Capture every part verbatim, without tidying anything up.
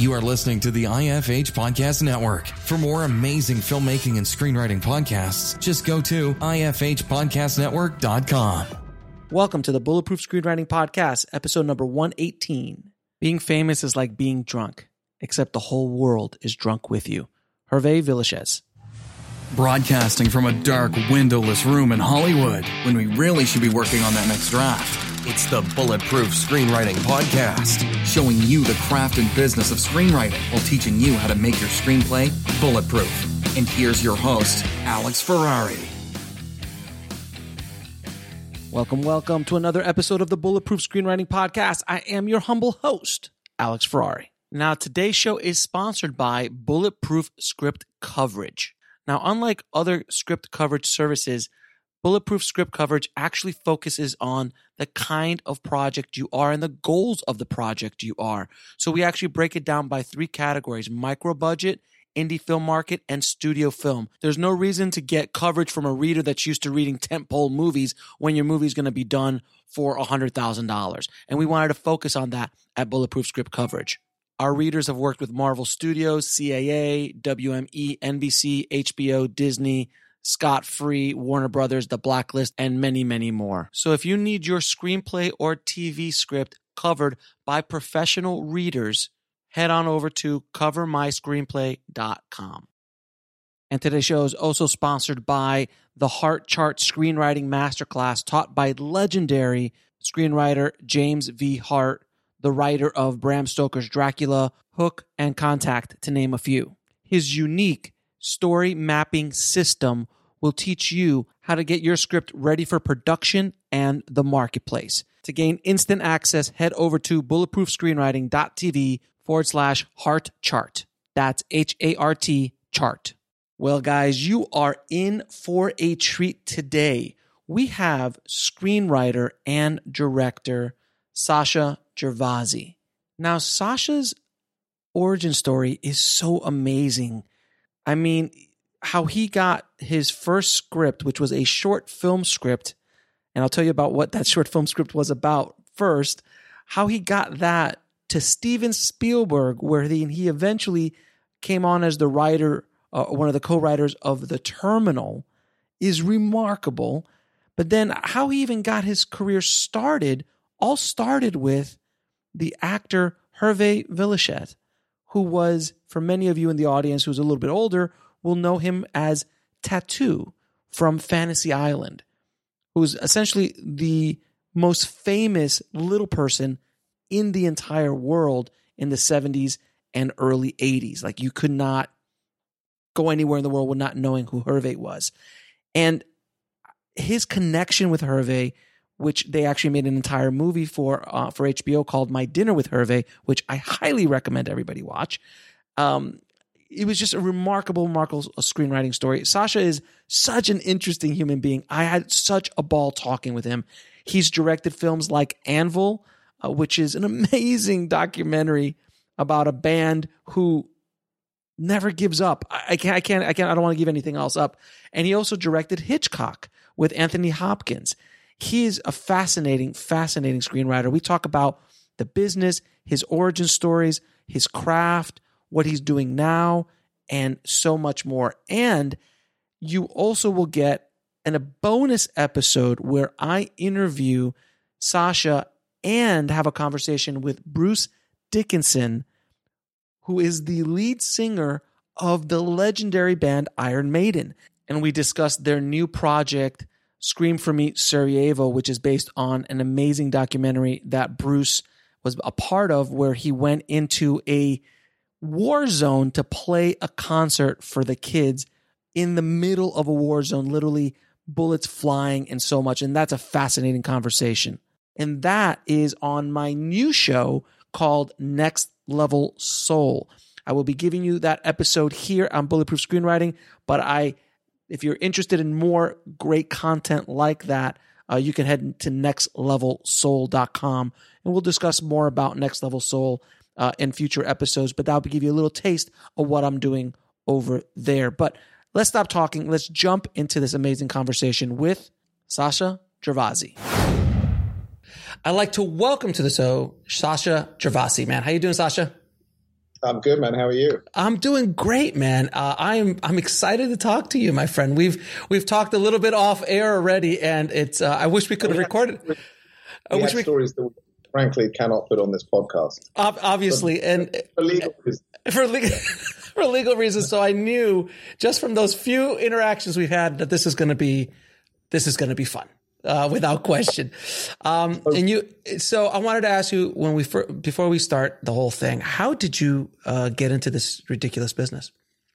You are listening to the I F H Podcast Network. For more amazing filmmaking and screenwriting podcasts, just go to I F H podcast network dot com. Welcome to the Bulletproof Screenwriting Podcast, episode number one eighteen. Being famous is like being drunk, except the whole world is drunk with you. Hervé Villechaize. Broadcasting from a dark, windowless room in Hollywood, when we really should be working on that next draft. It's the Bulletproof Screenwriting Podcast, showing you the craft and business of screenwriting while teaching you how to make your screenplay bulletproof. And here's your host, Alex Ferrari. Welcome, welcome to another episode of the Bulletproof Screenwriting Podcast. I am your humble host, Alex Ferrari. Now, today's show is sponsored by Bulletproof Script Coverage. Now, unlike other script coverage services, Bulletproof Script Coverage actually focuses on the kind of project you are and the goals of the project you are. So we actually break it down by three categories: micro budget, indie film market, and studio film. There's no reason to get coverage from a reader that's used to reading tentpole movies when your movie's going to be done for one hundred thousand dollars. And we wanted to focus on that at Bulletproof Script Coverage. Our readers have worked with Marvel Studios, C A A, W M E, N B C, H B O, Disney, Scott Free, Warner Brothers, The Blacklist, and many, many more. So if you need your screenplay or T V script covered by professional readers, head on over to cover my screenplay dot com. And today's show is also sponsored by the Heart Chart Screenwriting Masterclass taught by legendary screenwriter James V. Hart, the writer of Bram Stoker's Dracula, Hook, and Contact, to name a few. His unique story mapping system will teach you how to get your script ready for production and the marketplace. To gain instant access, head over to bulletproof screenwriting dot t v forward slash heart chart. That's H A R T chart. Well, guys, you are in for a treat today. We have screenwriter and director Sacha Gervasi. Now, Sacha's origin story is so amazing. I mean, how he got his first script, which was a short film script, and I'll tell you about what that short film script was about first, how he got that to Steven Spielberg, where he, he eventually came on as the writer, uh, one of the co-writers of The Terminal, is remarkable. But then how he even got his career started, all started with the actor Hervé Villechaize, who was, for many of you in the audience who's a little bit older, will know him as Tattoo from Fantasy Island, who's essentially the most famous little person in the entire world in the seventies and early eighties. Like, you could not go anywhere in the world without knowing who Hervé was. And his connection with Hervé, which they actually made an entire movie for uh, for H B O called My Dinner with Hervé, which I highly recommend everybody watch. Um, it was just a remarkable, remarkable screenwriting story. Sacha is such an interesting human being. I had such a ball talking with him. He's directed films like Anvil, uh, which is an amazing documentary about a band who never gives up. I, I can't, I can't, I can't, I don't want to give anything else up. And he also directed Hitchcock with Anthony Hopkins. He is a fascinating, fascinating screenwriter. We talk about the business, his origin stories, his craft, what he's doing now, and so much more. And you also will get an, a bonus episode where I interview Sacha and have a conversation with Bruce Dickinson, who is the lead singer of the legendary band Iron Maiden. And we discussed their new project, Scream for Me, Sarajevo, which is based on an amazing documentary that Bruce was a part of, where he went into a war zone to play a concert for the kids in the middle of a war zone, literally bullets flying and so much. And that's a fascinating conversation. And that is on my new show called Next Level Soul. I will be giving you that episode here on Bulletproof Screenwriting, but I If you're interested in more great content like that, uh, you can head to next level soul dot com, and we'll discuss more about Next Level Soul uh, in future episodes, but that'll give you a little taste of what I'm doing over there. But let's stop talking. Let's jump into this amazing conversation with Sacha Gervasi. I'd like to welcome to the show Sacha Gervasi. Man, how you doing, Sacha? I'm good, man. How are you? I'm doing great, man. Uh, I'm I'm excited to talk to you, my friend. We've we've talked a little bit off air already, and it's. Uh, I wish we could have recorded. We I wish had we stories that we frankly cannot put on this podcast. ob- obviously, for, and for legal reasons. for legal for legal reasons. So I knew just from those few interactions we've had that this is going to be this is going to be fun. Uh, without question. Um, and you, so I wanted to ask you when we, fir- before we start the whole thing, how did you, uh, get into this ridiculous business?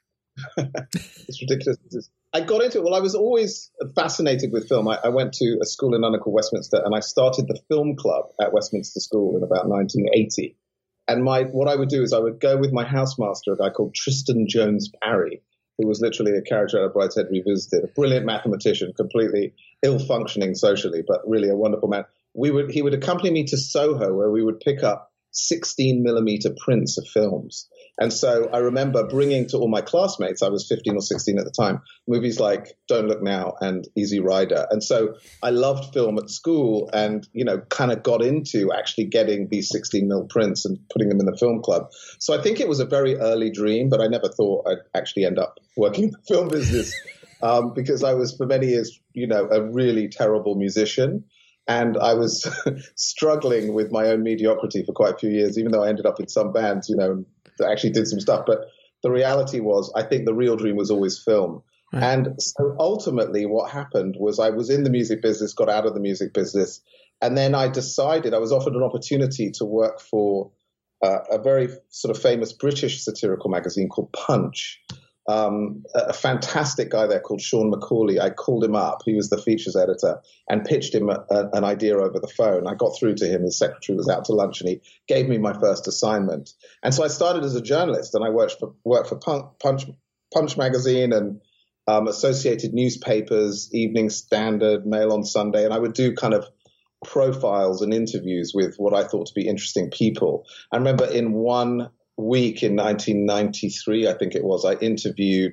It's ridiculous. I got into it. Well, I was always fascinated with film. I, I went to a school in London called Westminster, and I started the film club at Westminster School in about nineteen eighty. And my, what I would do is I would go with my housemaster, a guy called Tristan Jones Parry, who was literally a character out of Brideshead Revisited, a brilliant mathematician, completely ill-functioning socially, but really a wonderful man. We would he would accompany me to Soho, where we would pick up sixteen millimeter prints of films. And so I remember bringing to all my classmates, I was fifteen or sixteen at the time, movies like Don't Look Now and Easy Rider. And so I loved film at school and, you know, kind of got into actually getting these sixteen mil prints and putting them in the film club. So I think it was a very early dream, but I never thought I'd actually end up working in the film business um, because I was for many years, you know, a really terrible musician. And I was struggling with my own mediocrity for quite a few years, even though I ended up in some bands, you know, that actually did some stuff. But the reality was, I think the real dream was always film. Right. And so ultimately what happened was I was in the music business, got out of the music business. And then I decided I was offered an opportunity to work for uh, a very sort of famous British satirical magazine called Punch. Um, a fantastic guy there called Sean Macaulay. I called him up. He was the features editor and pitched him a, a, an idea over the phone. I got through to him. His secretary was out to lunch and he gave me my first assignment. And so I started as a journalist and I worked for, worked for Punch, Punch magazine and um, associated newspapers, Evening Standard, Mail on Sunday. And I would do kind of profiles and interviews with what I thought to be interesting people. I remember in one week in nineteen ninety-three, I think it was, I interviewed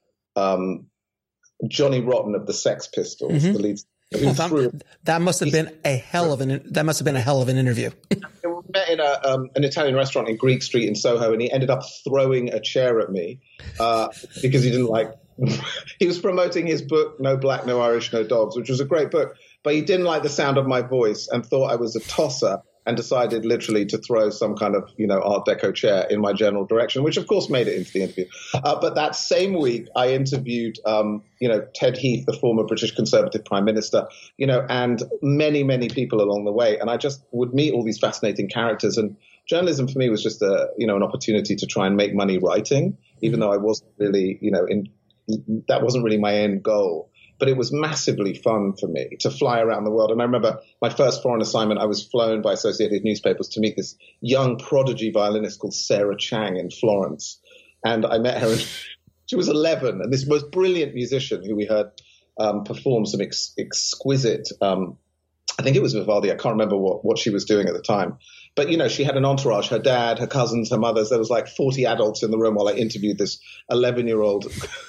um, Johnny Rotten of the Sex Pistols, mm-hmm. the lead. Oh, that, that must have been a hell of an that must have been a hell of an interview. We met in a, um, an Italian restaurant in Greek Street in Soho, and he ended up throwing a chair at me uh, because he didn't like. He was promoting his book, No Black, No Irish, No Dogs, which was a great book, but he didn't like the sound of my voice and thought I was a tosser. And decided literally to throw some kind of, you know, Art Deco chair in my general direction, which of course made it into the interview. Uh, but that same week, I interviewed, um, you know, Ted Heath, the former British Conservative Prime Minister, you know, and many, many people along the way. And I just would meet all these fascinating characters. And journalism for me was just a, you know, an opportunity to try and make money writing, even though I wasn't really, you know, in that wasn't really my end goal. But it was massively fun for me to fly around the world. And I remember my first foreign assignment, I was flown by Associated Newspapers to meet this young prodigy violinist called Sarah Chang in Florence. And I met her, and she was eleven, and this most brilliant musician who we heard um, perform some ex- exquisite, um, I think it was Vivaldi, I can't remember what, what she was doing at the time. But, you know, she had an entourage, her dad, her cousins, her mothers. There was like forty adults in the room while I interviewed this eleven-year-old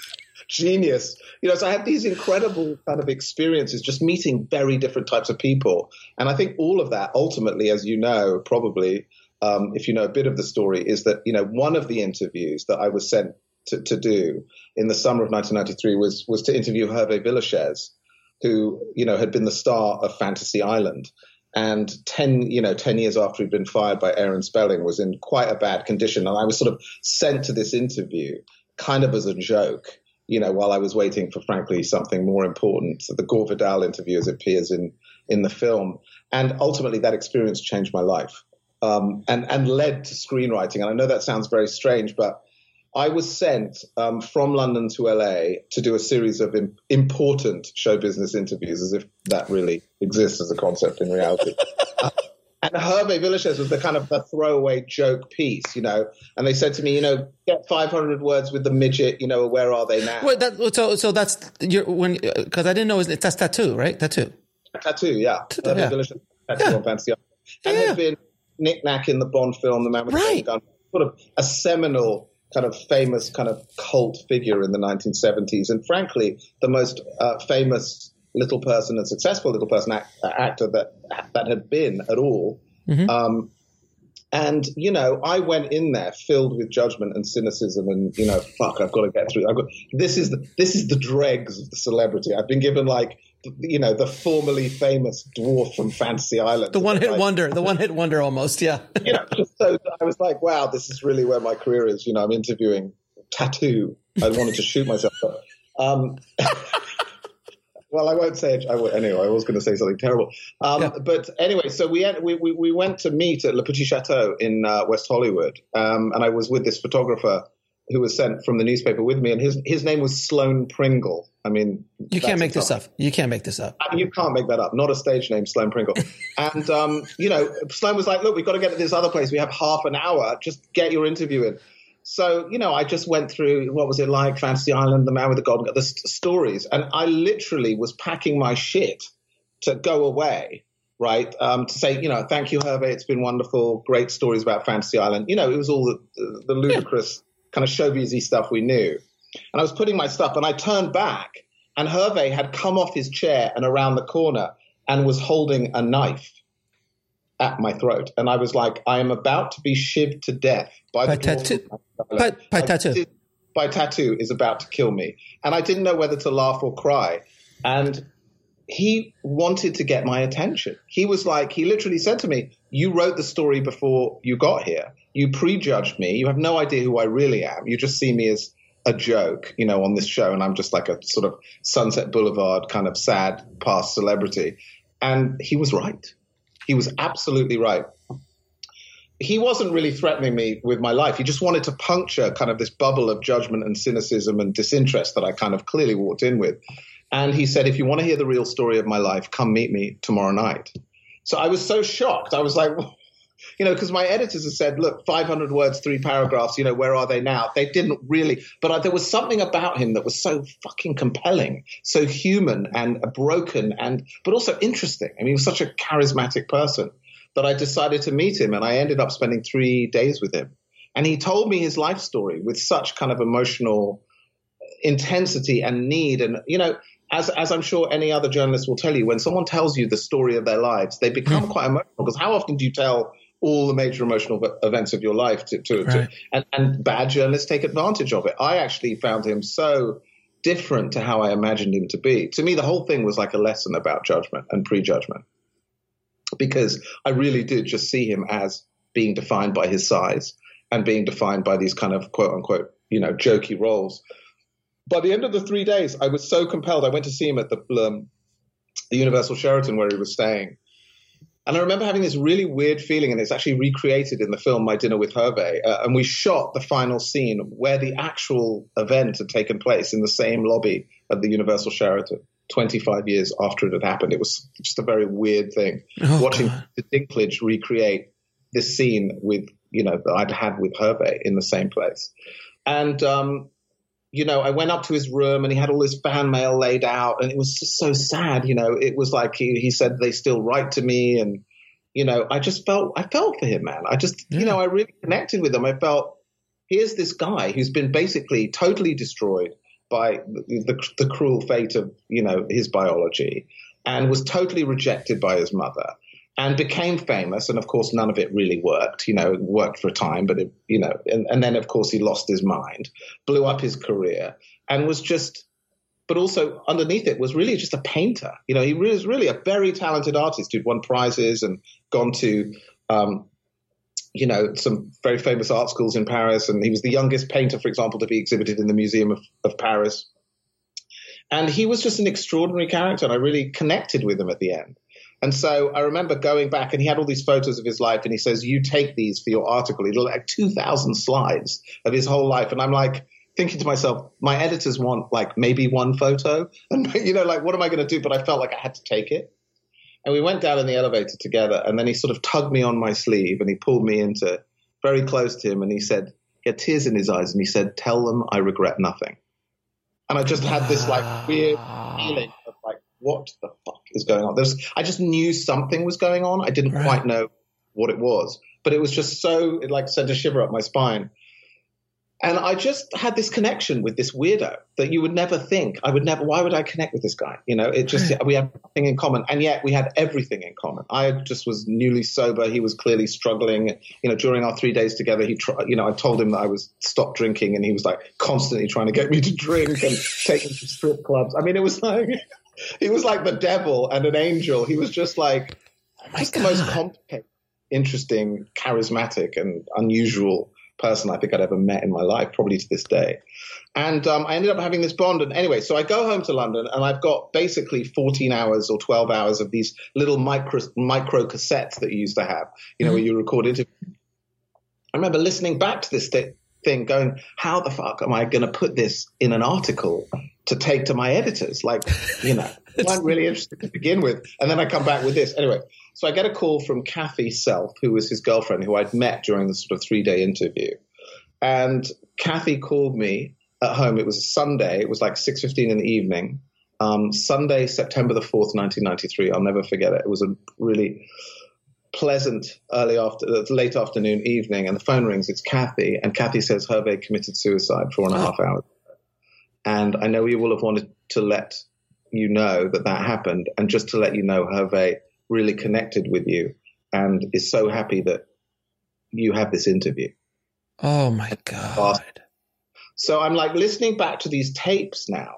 genius. You know, so I had these incredible kind of experiences just meeting very different types of people. And I think all of that ultimately, as you know, probably, um, if you know a bit of the story, is that, you know, one of the interviews that I was sent to, to do in the summer of nineteen ninety-three was, was to interview Hervé Villechaize, who, you know, had been the star of Fantasy Island. And ten, you know, ten years after he'd been fired by Aaron Spelling, was in quite a bad condition. And I was sort of sent to this interview kind of as a joke, you know, while I was waiting for, frankly, something more important. So the Gore Vidal interview as it appears in, in the film. And ultimately that experience changed my life um, and, and led to screenwriting. And I know that sounds very strange, but I was sent um, from London to L A to do a series of im- important show business interviews, as if that really exists as a concept in reality. uh, And Hervé Villechaize was the kind of the throwaway joke piece, you know. And they said to me, you know, get five hundred words with the midget, you know, where are they now? Wait, that, so, so that's your when because I didn't know it, that's tattoo, right? Tattoo. Tattoo, yeah. Tattoo, Hervé yeah. Villechaize, tattoo Yeah. on Fantasy Island. And Yeah. there'd been Knick Knack in the Bond film, The Man with Right. the Gun, sort of a seminal kind of famous kind of cult figure in the nineteen seventies, and frankly, the most uh, famous little person and successful little person act, uh, actor that that had been at all. Mm-hmm. Um, And, you know, I went in there filled with judgment and cynicism and, you know, fuck, I've got to get through. I've got, this is the, this is the dregs of the celebrity. I've been given like, you know, the formerly famous dwarf from Fantasy Island. The one hit like, wonder, the one hit wonder almost. Yeah. You know, just so I was like, wow, this is really where my career is. You know, I'm interviewing Tattoo. I wanted to shoot myself. But, um, well, I won't say it. I will, anyway, I was going to say something terrible. Um, yeah. But anyway, so we, had, we, we, we went to meet at Le Petit Chateau in uh, West Hollywood. Um, and I was with this photographer who was sent from the newspaper with me. And his, his name was Sloane Pringle. I mean, you can't make this up. You can't make this up. I mean, you can't make that up. Not a stage name, Sloane Pringle. And, um, you know, Sloane was like, look, we've got to get to this other place. We have half an hour. Just get your interview in. So, you know, I just went through, what was it like? Fantasy Island, The Man with the Golden Gun, the st- stories. And I literally was packing my shit to go away, right? Um, to say, you know, thank you, Hervé. It's been wonderful. Great stories about Fantasy Island. You know, it was all the, the, the ludicrous kind of showbizy stuff we knew. And I was putting my stuff and I turned back and Hervé had come off his chair and around the corner and was holding a knife at my throat. And I was like, I am about to be shivved to death by, by the tattoo. By, by tattoo. By tattoo is about to kill me. And I didn't know whether to laugh or cry. And he wanted to get my attention. He was like, he literally said to me, you wrote the story before you got here. You prejudged me. You have no idea who I really am. You just see me as a joke, you know, on this show. And I'm just like a sort of Sunset Boulevard kind of sad past celebrity. And he was right. He was absolutely right. He wasn't really threatening me with my life. He just wanted to puncture kind of this bubble of judgment and cynicism and disinterest that I kind of clearly walked in with. And he said, if you want to hear the real story of my life, come meet me tomorrow night. So I was so shocked. I was like, you know, because my editors have said, look, five hundred words, three paragraphs, you know, where are they now? They didn't really, but I, there was something about him that was so fucking compelling, so human and broken and, but also interesting. I mean, he was such a charismatic person that I decided to meet him and I ended up spending three days with him. And he told me his life story with such kind of emotional intensity and need. And, you know, as as I'm sure any other journalist will tell you, when someone tells you the story of their lives, they become quite emotional because how often do you tell all the major emotional events of your life to, to, right. to and, and bad journalists take advantage of it. I actually found him so different to how I imagined him to be. To me, the whole thing was like a lesson about judgment and prejudgment because I really did just see him as being defined by his size and being defined by these kind of quote unquote, you know, jokey roles. By the end of the three days, I was so compelled. I went to see him at the, um, the Universal Sheraton where he was staying. And I remember having this really weird feeling, and it's actually recreated in the film My Dinner with Hervé. Uh, and we shot the final scene where the actual event had taken place in the same lobby of the Universal Sheraton twenty-five years after it had happened. It was just a very weird thing, oh, watching God. the Dinklage recreate this scene with, you know, that I'd had with Hervé in the same place. And, um, you know, I went up to his room and he had all this fan mail laid out and it was just so sad. You know, it was like he, he said they still write to me. And, you know, I just felt, I felt for him, man. I just, yeah. you know, I really connected with him. I felt here's this guy who's been basically totally destroyed by the, the, the cruel fate of, you know, his biology and was totally rejected by his mother. And became famous, and of course, none of it really worked. You know, it worked for a time, but it, you know, and, and then of course he lost his mind, blew up his career, and was just, but also underneath it was really just a painter. You know, he was really a very talented artist who'd won prizes and gone to, um, you know, some very famous art schools in Paris, and he was the youngest painter, for example, to be exhibited in the Museum of, of Paris. And he was just an extraordinary character, and I really connected with him at the end. And so I remember going back and he had all these photos of his life and he says, you take these for your article. He had like two thousand slides of his whole life. And I'm like thinking to myself, my editors want like maybe one photo and, you know, like, what am I going to do? But I felt like I had to take it. And we went down in the elevator together and then he sort of tugged me on my sleeve and he pulled me into very close to him. And he said, he had tears in his eyes and he said, tell them I regret nothing. And I just had this like weird feeling of like, what the fuck is going on? There's, I just knew something was going on. I didn't right. quite know what it was, but it was just so, it like sent a shiver up my spine. And I just had this connection with this weirdo that you would never think. I would never, why would I connect with this guy? You know, it just, we had nothing in common. And yet we had everything in common. I just was newly sober. He was clearly struggling. You know, during our three days together, he tried, you know, I told him that I was stopped drinking and he was like constantly trying to get me to drink and take me to strip clubs. I mean, it was like, he was like the devil and an angel. He was just like, oh just the most complicated, interesting, charismatic and unusual person I think I'd ever met in my life, probably to this day. And um, I ended up having this bond. And anyway, so I go home to London and I've got basically fourteen hours or twelve hours of these little micro micro cassettes that you used to have, you know, mm-hmm. where you record interviews. I remember listening back to this th- thing going, how the fuck am I going to put this in an article to take to my editors? Like, you know, they weren't really interested to begin with. And then I come back with this. Anyway, so I get a call from Kathy Self, who was his girlfriend, who I'd met during the sort of three-day interview. And Kathy called me at home. It was a Sunday. It was like six fifteen in the evening. Um, Sunday, September the fourth, nineteen ninety-three. I'll never forget it. It was a really pleasant early after, late afternoon evening. And the phone rings. It's Kathy. And Kathy says Hervé committed suicide four and a half hours. And I know you will have wanted to let you know that that happened. And just to let you know, Hervé really connected with you and is so happy that you have this interview. Oh, my God. So I'm like listening back to these tapes now.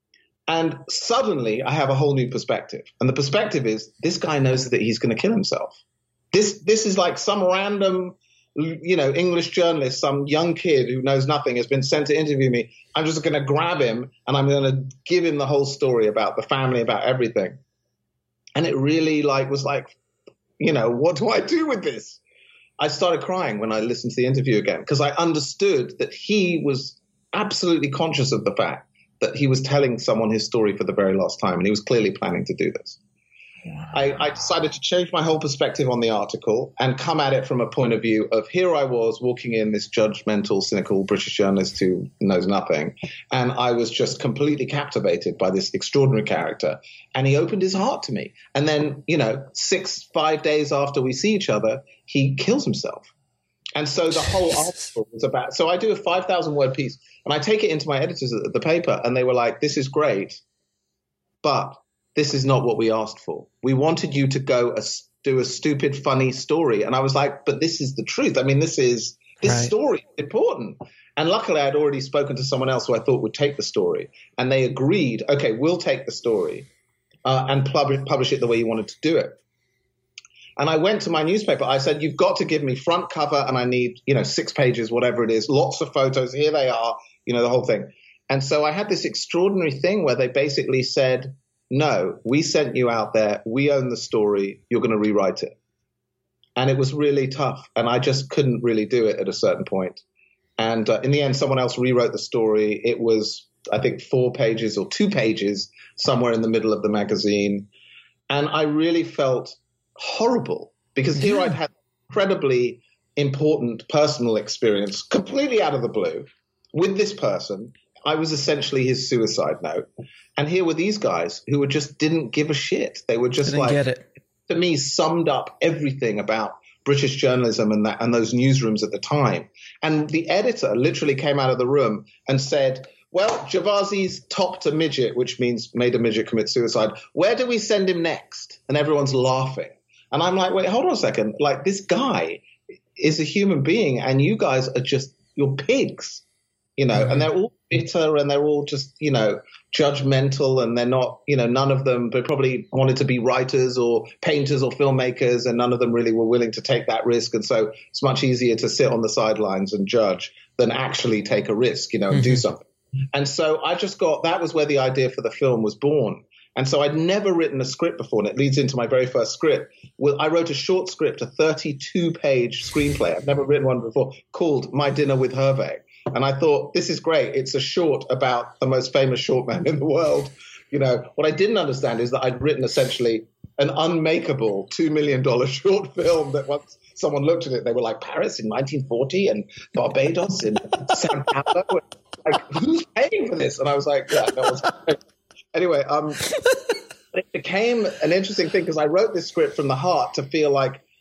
And suddenly I have a whole new perspective. And the perspective is this guy knows that he's going to kill himself. This this is like some random, you know, English journalist, some young kid who knows nothing has been sent to interview me. I'm just going to grab him and I'm going to give him the whole story about the family, about everything. And it really like was like, you know, what do I do with this? I started crying when I listened to the interview again because I understood that he was absolutely conscious of the fact that he was telling someone his story for the very last time, and he was clearly planning to do this. Wow. I, I decided to change my whole perspective on the article and come at it from a point of view of here I was walking in, this judgmental, cynical British journalist who knows nothing, and I was just completely captivated by this extraordinary character, and he opened his heart to me. And then, you know, six, five days after we see each other, he kills himself. And so the whole article was about – so I do a five thousand word piece, and I take it into my editors at the paper, and they were like, this is great, but – this is not what we asked for. We wanted you to go a, do a stupid, funny story. And I was like, but this is the truth. I mean, this is this right. story is important. And luckily, I had already spoken to someone else who I thought would take the story. And they agreed, okay, we'll take the story uh, and publish, publish it the way you wanted to do it. And I went to my newspaper. I said, you've got to give me front cover and I need, you know, six pages, whatever it is, lots of photos. Here they are, you know, the whole thing. And so I had this extraordinary thing where they basically said, no, we sent you out there. We own the story. You're going to rewrite it. And it was really tough. And I just couldn't really do it at a certain point. And uh, in the end, someone else rewrote the story. It was, I think, four pages or two pages somewhere in the middle of the magazine. And I really felt horrible because here yeah. I'd had incredibly important personal experience completely out of the blue with this person. I was essentially his suicide note. And here were these guys who were just didn't give a shit. They were just didn't like, get it. To me, summed up everything about British journalism and that and those newsrooms at the time. And the editor literally came out of the room and said, well, Javazzi's topped a midget, which means made a midget commit suicide. Where do we send him next? And everyone's laughing. And I'm like, wait, hold on a second. Like, this guy is a human being and you guys are just, you're pigs. You know, mm-hmm. and they're all bitter and they're all just, you know, judgmental and they're not, you know, none of them, they probably wanted to be writers or painters or filmmakers and none of them really were willing to take that risk. And so it's much easier to sit on the sidelines and judge than actually take a risk, you know, and mm-hmm. do something. And so I just got, that was where the idea for the film was born. And so I'd never written a script before, and it leads into my very first script. Well, I wrote a short script, a thirty-two page screenplay. I've never written one before, called My Dinner with Hervé. And I thought, this is great. It's a short about the most famous short man in the world. You know, what I didn't understand is that I'd written essentially an unmakeable two million dollars short film that once someone looked at it, they were like, Paris in nineteen forty and Barbados in Sao Paulo. Like, who's paying for this? And I was like, yeah, no one's paying. Anyway, um, it became an interesting thing because I wrote this script from the heart to feel like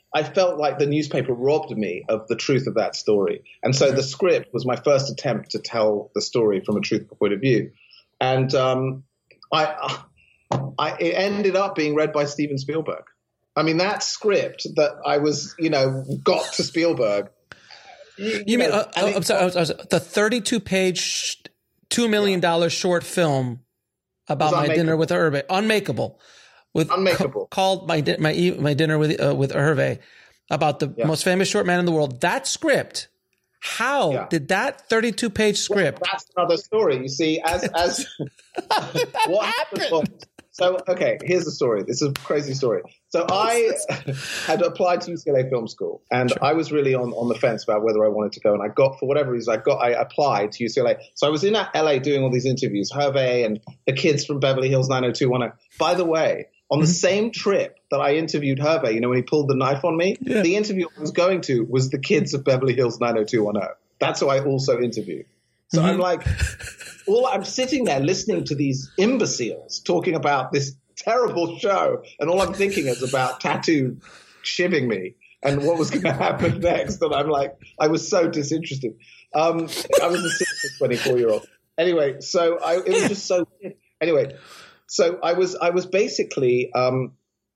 I felt like the newspaper robbed me of the truth of that story. And so the script was my first attempt to tell the story from a truthful point of view. And um, I, I, it ended up being read by Steven Spielberg. I mean, that script that I was, you know, got to Spielberg. You, you, you mean, know, uh, oh, I'm sorry, I was, the thirty-two page, two million dollars yeah. short film about my dinner with Hervé, unmakeable. With Unmakeable. Ca- called my my my dinner with uh, with Hervé, about the yeah. most famous short man in the world. That script, how yeah. did that thirty-two page script? Well, that's another story. You see, as as what happened? Was, so okay, here's the story. This is a crazy story. So I had applied to U C L A Film School, and sure. I was really on, on the fence about whether I wanted to go. And I got, for whatever reason, I got I applied to U C L A. So I was in L A doing all these interviews, Hervé and the kids from Beverly Hills nine oh two one oh. By the way, on the mm-hmm. same trip that I interviewed Hervé, you know, when he pulled the knife on me, yeah. the interview I was going to was the kids of Beverly Hills nine oh two one oh. That's who I also interviewed. So mm-hmm. I'm like, all I'm sitting there listening to these imbeciles talking about this terrible show, and all I'm thinking is about Tattoo shivving me and what was going to happen next. And I'm like, I was so disinterested. Um, I was a twenty-four-year-old. Anyway, so I, it was just so weird. Anyway, so I was I was basically um,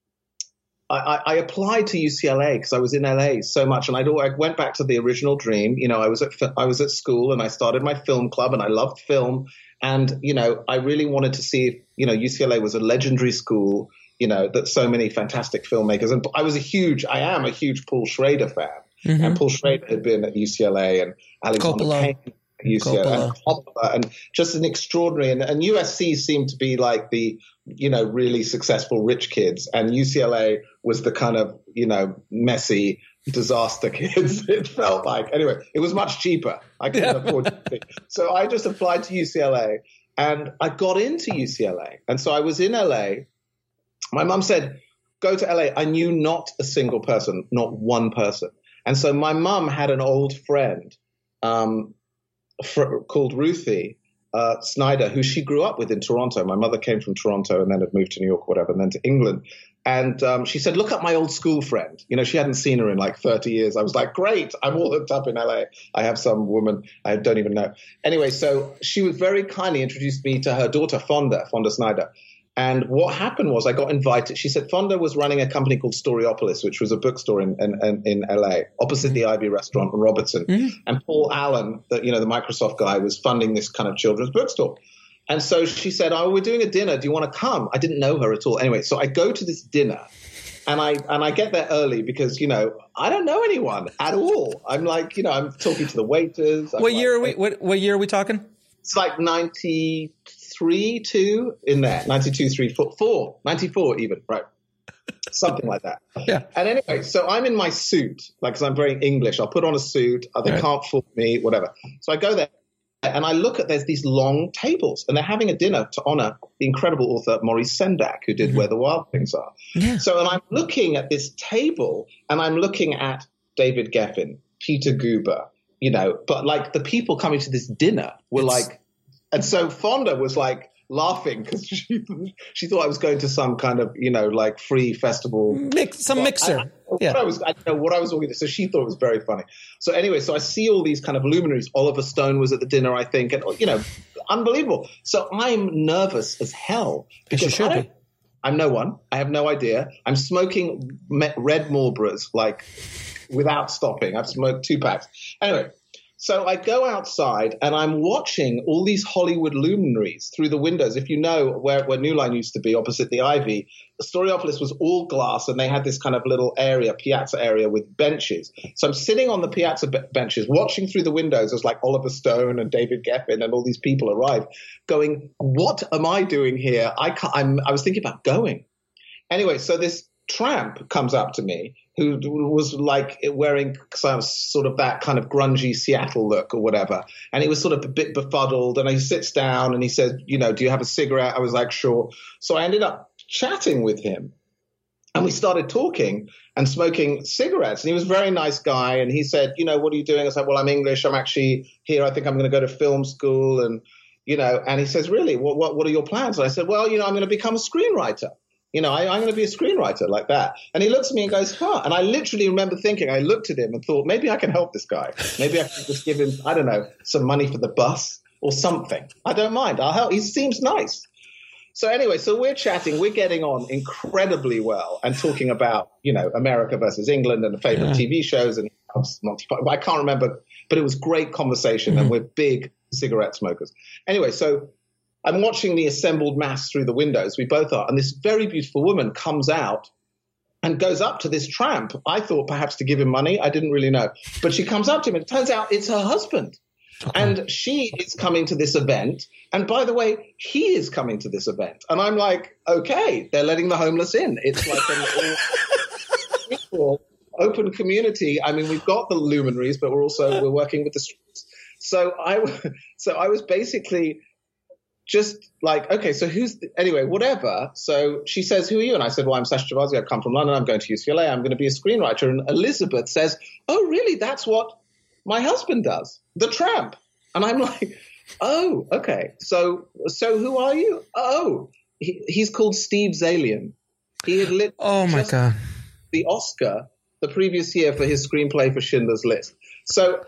I, I applied to U C L A because I was in L A so much, and I'd, I went back to the original dream. You know, I was at I was at school and I started my film club, and I loved film. And, you know, I really wanted to see if, you know, U C L A was a legendary school, you know, that so many fantastic filmmakers. And I was a huge, I am a huge Paul Schrader fan. Mm-hmm. And Paul Schrader had been at U C L A and Alexander Coppola. Payne at U C L A and, Coppola, and just an extraordinary, and, and U S C seemed to be like the, you know, really successful rich kids. And U C L A was the kind of, you know, messy disaster kids, it felt like. Anyway, it was much cheaper. I couldn't yeah. afford it. So I just applied to U C L A, and I got into U C L A. And so I was in L A. My mum said, go to L A. I knew not a single person, not one person. And so my mum had an old friend um, for, called Ruthie uh, Snyder, who she grew up with in Toronto. My mother came from Toronto and then had moved to New York, whatever, and then to England. And um, she said, look up my old school friend. You know, she hadn't seen her in like thirty years. I was like, great, I'm all hooked up in L A. I have some woman I don't even know. Anyway, so she was very kindly introduced me to her daughter, Fonda, Fonda Snyder. And what happened was I got invited. She said Fonda was running a company called Storyopolis, which was a bookstore in, in, in L A, opposite the Ivy restaurant in Robertson. Mm-hmm. And Paul Allen, the, you know, the Microsoft guy, was funding this kind of children's bookstore. And so she said, oh, we're doing a dinner. Do you want to come? I didn't know her at all. Anyway, so I go to this dinner, and I and I get there early because, you know, I don't know anyone at all. I'm like, you know, I'm talking to the waiters. I'm what like, year are we? What, what year are we talking? It's like ninety-three, two in there, ninety-two, three, four, four, ninety-four even, right? Something like that. Yeah. And anyway, so I'm in my suit, like, because I'm very English. I'll put on a suit. They right. can't fool me, whatever. So I go there. And I look at, there's these long tables, and they're having a dinner to honor the incredible author Maurice Sendak, who did mm-hmm. Where the Wild Things Are. Yeah. So, and I'm looking at this table, and I'm looking at David Geffen, Peter Guber, you know, but like the people coming to this dinner were it's... like, and so Fonda was like laughing because she she thought I was going to some kind of, you know, like free festival. Mix, some well, mixer. I, I, yeah. What I was, I don't know what I was talking to. So she thought it was very funny. So anyway, so I see all these kind of luminaries. Oliver Stone was at the dinner, I think, and, you know, unbelievable. So I'm nervous as hell. Because you should be. I'm no one. I have no idea. I'm smoking red Marlboros, like, without stopping. I've smoked two packs. Anyway. So I go outside and I'm watching all these Hollywood luminaries through the windows. If you know where, where New Line used to be, opposite the Ivy, the Storyopolis was all glass, and they had this kind of little area, piazza area with benches. So I'm sitting on the piazza be- benches, watching through the windows as like Oliver Stone and David Geffen and all these people arrive, going, what am I doing here? I can't, I'm, I was thinking about going. Anyway, so this tramp comes up to me, who was like wearing some sort of that kind of grungy Seattle look or whatever. And he was sort of a bit befuddled, and he sits down and he said, you know, do you have a cigarette? I was like, sure. So I ended up chatting with him, and we started talking and smoking cigarettes. And he was a very nice guy. And he said, you know, what are you doing? I said, well, I'm English. I'm actually here. I think I'm going to go to film school. And, you know, and he says, really, what, what, what are your plans? And I said, well, you know, I'm going to become a screenwriter. You know, I, I'm going to be a screenwriter like that. And he looks at me and goes, huh. And I literally remember thinking, I looked at him and thought, maybe I can help this guy. Maybe I can just give him, I don't know, some money for the bus or something. I don't mind. I'll help. He seems nice. So anyway, so we're chatting, we're getting on incredibly well and talking about, you know, America versus England and the favorite yeah. T V shows. And I can't remember, but it was great conversation mm-hmm. and we're big cigarette smokers. Anyway, so I'm watching the assembled mass through the windows. We both are. And this very beautiful woman comes out and goes up to this tramp. I thought perhaps to give him money. I didn't really know. But she comes up to him and it turns out it's her husband. Okay. And she is coming to this event. And by the way, he is coming to this event. And I'm like, okay, they're letting the homeless in. It's like an all open community. I mean, we've got the luminaries, but we're also we're working with the streets. So I, so I was basically just like, okay, so who's the, anyway, whatever. So she says, who are you? And I said, well, I'm Sasha Travassi. I come from London. I'm going to U C L A. I'm going to be a screenwriter. And Elizabeth says, oh, really? That's what my husband does, the tramp. And I'm like, oh, okay. So, so who are you? Oh, he, he's called Steve Zaillian. He had lit oh my God. the Oscar the previous year for his screenplay for Schindler's List. So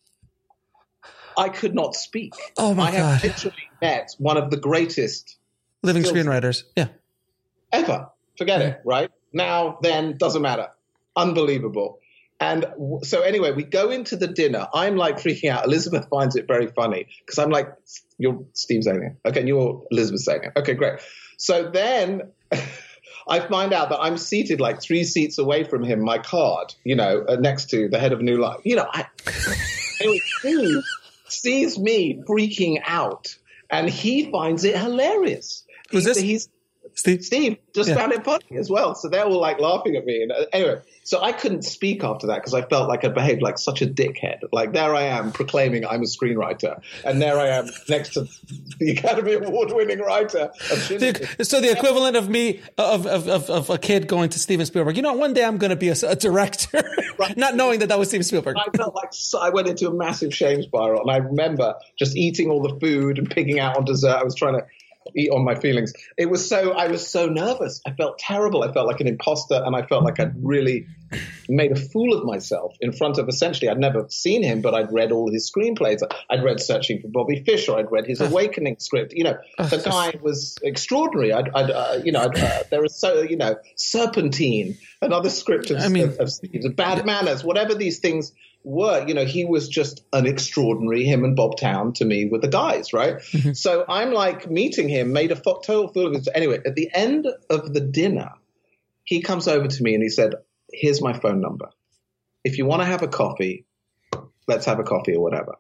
I could not speak. Oh my I God. I have literally met one of the greatest living screenwriters. Yeah. Ever. Forget yeah. it, right? Now, then, doesn't matter. Unbelievable. And so anyway, we go into the dinner. I'm like freaking out. Elizabeth finds it very funny because I'm like, you're Steve Zaillian. Okay, and you're Elizabeth Zaillian. Okay, great. So then I find out that I'm seated like three seats away from him, my card, you know, uh, next to the head of New Line. You know, I, anyway, Steve sees me freaking out and he finds it hilarious. Who's he's, this? He's, Steve? Steve just yeah. found it funny as well. So they're all like laughing at me. And uh, anyway, so I couldn't speak after that because I felt like I behaved like such a dickhead. Like there I am proclaiming I'm a screenwriter. And there I am next to the Academy Award winning writer. Of the, so the equivalent of me, of, of, of, of a kid going to Steven Spielberg, you know, one day I'm going to be a, a director, right. Not knowing that that was Steven Spielberg. I felt like so, I went into a massive shame spiral. And I remember just eating all the food and pigging out on dessert. I was trying to eat on my feelings. It was so, I was so nervous. I felt terrible. I felt like an imposter and I felt like I'd really made a fool of myself in front of essentially, I'd never seen him, but I'd read all of his screenplays. I'd read Searching for Bobby Fischer. I'd read his Awakening script. You know, the guy was extraordinary. I'd, I'd uh, you know, I'd, uh, there was so, you know, Serpentine, another script of, I mean, of, of Steve's, Bad yeah. Manners, whatever these things were, you know, he was just an extraordinary, him and Bob Town to me were the guys, right? Mm-hmm. So I'm like meeting him, made a total fool of him. Anyway, at the end of the dinner, he comes over to me and he said, here's my phone number. If you want to have a coffee, let's have a coffee or whatever.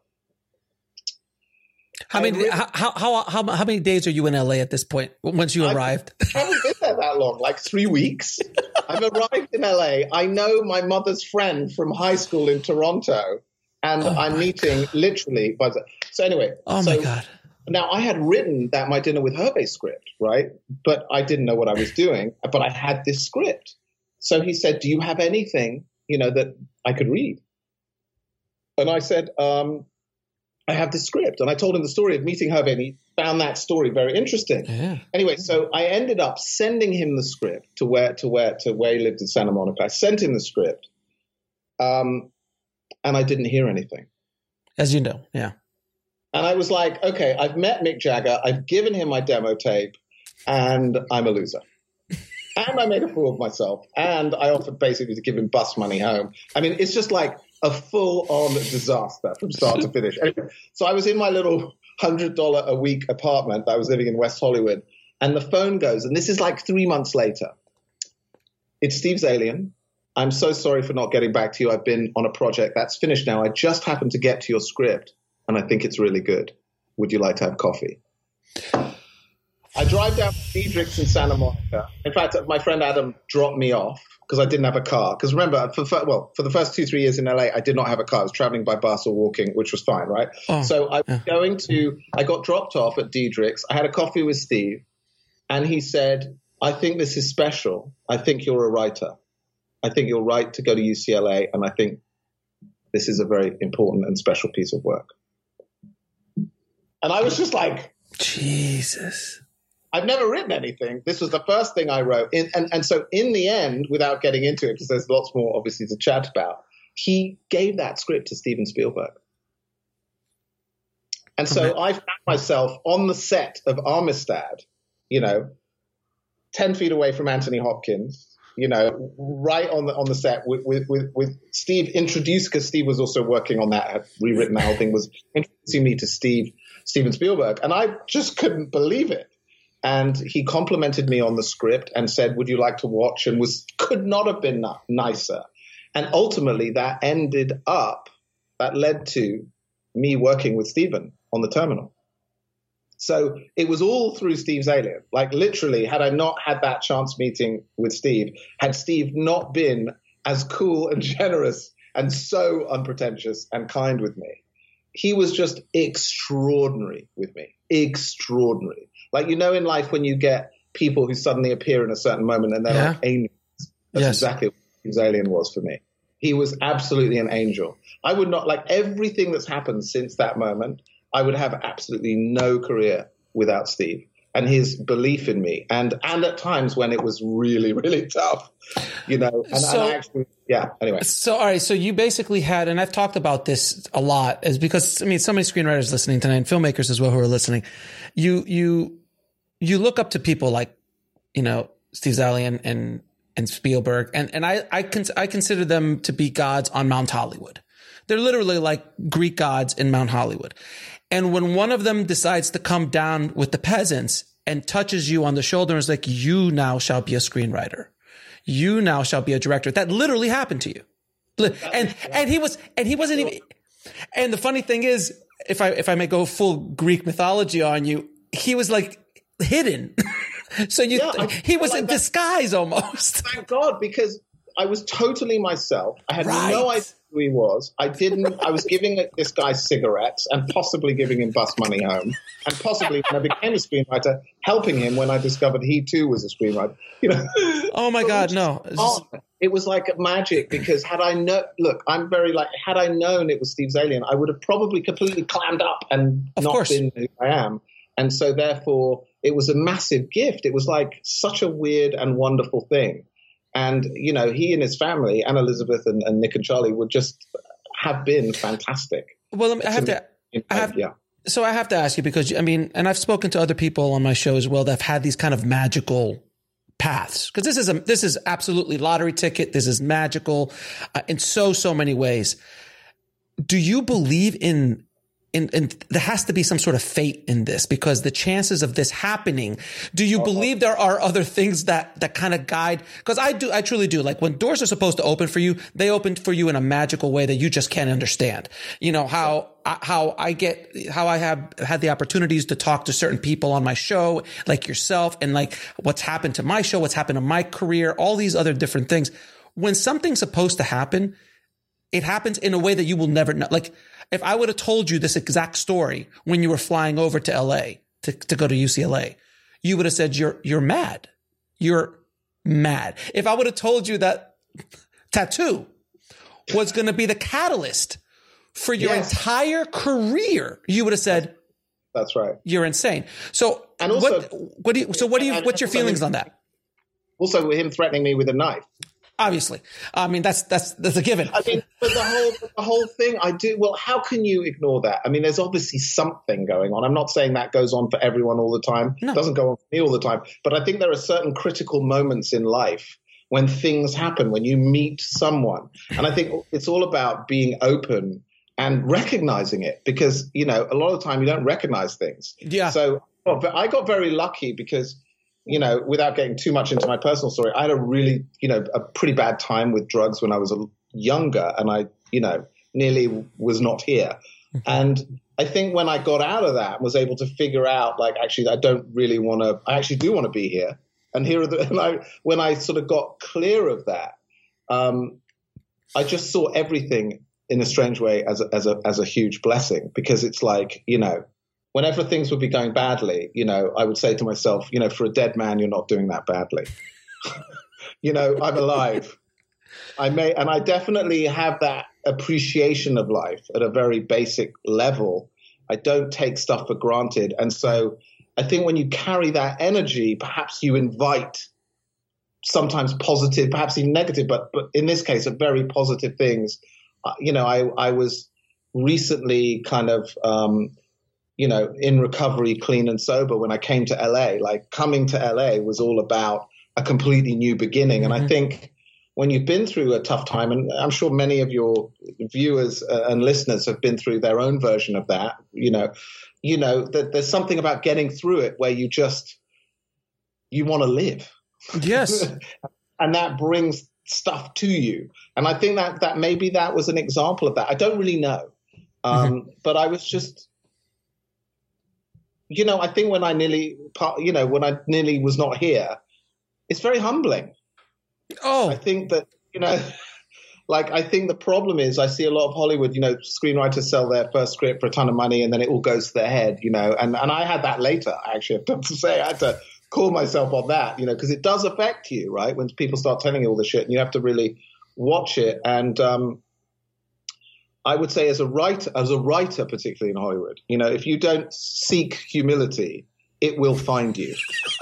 How many, really, how, how, how, how many days are you in L A at this point once you I've, arrived? I haven't been there that long, like three weeks. I've arrived in L A. I know my mother's friend from high school in Toronto, and oh I'm meeting God. literally. By the, so anyway. Oh, so, my God. Now, I had written that My Dinner with Hervé script, right? But I didn't know what I was doing, but I had this script. So he said, do you have anything, you know, that I could read? And I said, um, I have this script. And I told him the story of meeting Hervé, and he found that story very interesting. Yeah. Anyway, so I ended up sending him the script to where to where to where he lived in Santa Monica. I sent him the script, um, and I didn't hear anything. As you know, yeah. And I was like, okay, I've met Mick Jagger, I've given him my demo tape, and I'm a loser. And I made a fool of myself, and I offered basically to give him bus money home. I mean, it's just like a full-on disaster from start to finish. Anyway, so I was in my little one hundred dollars a week apartment that I was living in West Hollywood, and the phone goes, and this is like three months later. It's Steve Zaillian. I'm so sorry for not getting back to you. I've been on a project that's finished now. I just happened to get to your script, and I think it's really good. Would you like to have coffee? I drive down to Diedrich's in Santa Monica. In fact, my friend Adam dropped me off because I didn't have a car. Because remember, for, for, well, for the first two, three years in L A, I did not have a car. I was traveling by bus or walking, which was fine, right? Oh, so I was yeah. going to, I got dropped off at Diedrich's. I had a coffee with Steve, and he said, I think this is special. I think you're a writer. I think you're right to go to U C L A, and I think this is a very important and special piece of work. And I was just like, Jesus. I've never written anything. This was the first thing I wrote. In, and, and so in the end, without getting into it, because there's lots more obviously to chat about, he gave that script to Steven Spielberg. And so I found myself on the set of Amistad, you know, ten feet away from Anthony Hopkins, you know, right on the on the set with with, with, with Steve introduced, because Steve was also working on that, had rewritten the whole thing, was introducing me to Steve, Steven Spielberg. And I just couldn't believe it. And he complimented me on the script and said, would you like to watch? And was could not have been nicer. And ultimately that ended up, that led to me working with Steven on The Terminal. So it was all through Steve's Alien. Like literally, had I not had that chance meeting with Steve, had Steve not been as cool and generous and so unpretentious and kind with me, he was just extraordinary with me. Extraordinary. Like, you know, in life when you get people who suddenly appear in a certain moment and they're yeah. like angels. That's yes. exactly what Steve's Alien was for me. He was absolutely an angel. I would not, like everything that's happened since that moment, I would have absolutely no career without Steve and his belief in me. And and at times when it was really, really tough, you know, and, so, and I actually, yeah, anyway. So, all right. So you basically had, and I've talked about this a lot, is because, I mean, so many screenwriters listening tonight and filmmakers as well who are listening. You, you, you look up to people like, you know, Steve Zalian and, and, and Spielberg. And, and I, I, cons- I consider them to be gods on Mount Hollywood. They're literally like Greek gods in Mount Hollywood. And when one of them decides to come down with the peasants and touches you on the shoulder and is like, you now shall be a screenwriter. You now shall be a director. That literally happened to you. And, and he was, and he wasn't even, and the funny thing is, if I, if I may go full Greek mythology on you, he was like hidden. So you, yeah, he was like in that. disguise almost. Thank God, because I was totally myself. I had right. no idea who he was. I didn't, I was giving this guy cigarettes and possibly giving him bus money home. And possibly when I became a screenwriter, helping him when I discovered he too was a screenwriter. You know. Oh my God, no. Just... It was like magic, because had I known, look, I'm very like, had I known it was Steve Zalian, I would have probably completely clammed up and of not course. been who I am. And so therefore it was a massive gift. It was like such a weird and wonderful thing. And, you know, he and his family and Elizabeth and, and Nick and Charlie would just have been fantastic. Well, I have to, I have, yeah. So I have to ask you, because, I mean, and I've spoken to other people on my show as well that have had these kind of magical paths, because this is a, this is absolutely lottery ticket. This is magical uh, in so, so many ways. Do you believe in, in, in, there has to be some sort of fate in this, because the chances of this happening, do you believe there are other things that, that kind of guide? Because I do, I truly do. Like when doors are supposed to open for you, they open for you in a magical way that you just can't understand. You know, how, how I get, how I have had the opportunities to talk to certain people on my show, like yourself, and like what's happened to my show, what's happened to my career, all these other different things. When something's supposed to happen, it happens in a way that you will never know. Like, if I would have told you this exact story when you were flying over to L A to, to go to U C L A, you would have said, you're, you're mad. You're mad. If I would have told you that tattoo was going to be the catalyst for your yes. entire career, you would have said, that's right. You're insane. So, and also, what, what do you, so what do you, what's your feelings on that? Also with him threatening me with a knife. Obviously. I mean, that's, that's, that's a given. I mean, but the whole, the whole thing, I do, well, how can you ignore that? I mean, there's obviously something going on. I'm not saying that goes on for everyone all the time. No. It doesn't go on for me all the time. But I think there are certain critical moments in life when things happen, when you meet someone. And I think it's all about being open and recognizing it, because, you know, a lot of the time you don't recognize things. Yeah. So, but I got very lucky because, you know, without getting too much into my personal story, I had a really, you know, a pretty bad time with drugs when I was younger, and I, you know, nearly was not here. And I think when I got out of that, was able to figure out, like, actually, I don't really want to, I actually do want to be here. And here are the, and I, when I sort of got clear of that, um, I just saw everything in a strange way as a, as a, as a huge blessing, because it's like, you know, whenever things would be going badly, you know, I would say to myself, you know, for a dead man, you're not doing that badly. You know, I'm alive. I may, and I definitely have that appreciation of life at a very basic level. I don't take stuff for granted. And so I think when you carry that energy, perhaps you invite sometimes positive, perhaps even negative, but but in this case, a very positive things. Uh, you know, I I was recently kind of um, you know in recovery, clean and sober when I came to L A. Like coming to L A was all about a completely new beginning, and mm-hmm. I think. When you've been through a tough time, and I'm sure many of your viewers uh, and listeners have been through their own version of that, you know, you know that there's something about getting through it where you just you want to live. Yes, and that brings stuff to you. And I think that that maybe that was an example of that. I don't really know, um, mm-hmm. but I was just, you know, I think when I nearly, you know, when I nearly was not here, it's very humbling. Oh, I think that, you know, like I think the problem is I see a lot of Hollywood, you know, screenwriters sell their first script for a ton of money and then it all goes to their head, you know, and, and I had that later, actually, I have to say. I had to call myself on that, you know, because it does affect you, right, when people start telling you all this shit and you have to really watch it. And um, I would say as a writer, as a writer, particularly in Hollywood, you know, if you don't seek humility, it will find you.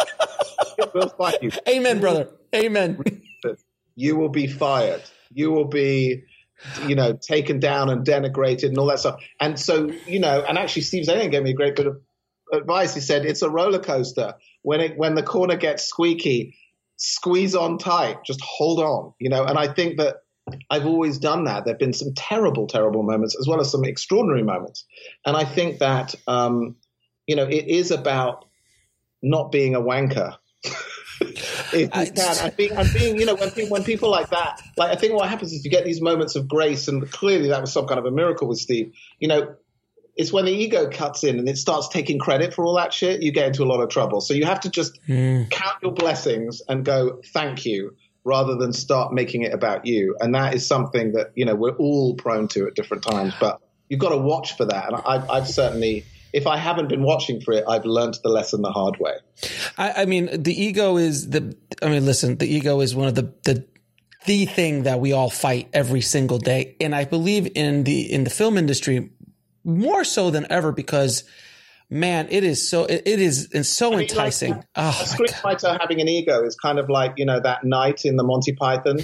It will find you. Amen, brother. Amen. You will be fired. You will be, you know, taken down and denigrated and all that stuff. And so, you know, and actually Steve Zaillian gave me a great bit of advice. He said, it's a roller coaster. When it, when the corner gets squeaky, squeeze on tight, just hold on, you know. And I think that I've always done that. There've been some terrible, terrible moments as well as some extraordinary moments. And I think that, um, you know, it is about not being a wanker. If you can, and being, and being, you know, when people, when people like that, like I think what happens is you get these moments of grace, and clearly that was some kind of a miracle with Steve. You know, it's when the ego cuts in and it starts taking credit for all that shit, you get into a lot of trouble. So you have to just mm. count your blessings and go, thank you, rather than start making it about you. And that is something that, you know, we're all prone to at different times, but you've got to watch for that. And I've, I've certainly. If I haven't been watching for it, I've learned the lesson the hard way. I, I mean, the ego is the, I mean, listen, the ego is one of the, the, the thing that we all fight every single day. And I believe in the, in the film industry more so than ever because, man, it is so, it, it is it's so I mean, enticing. Like, oh, a screenwriter having an ego is kind of like, you know, that knight in the Monty Python.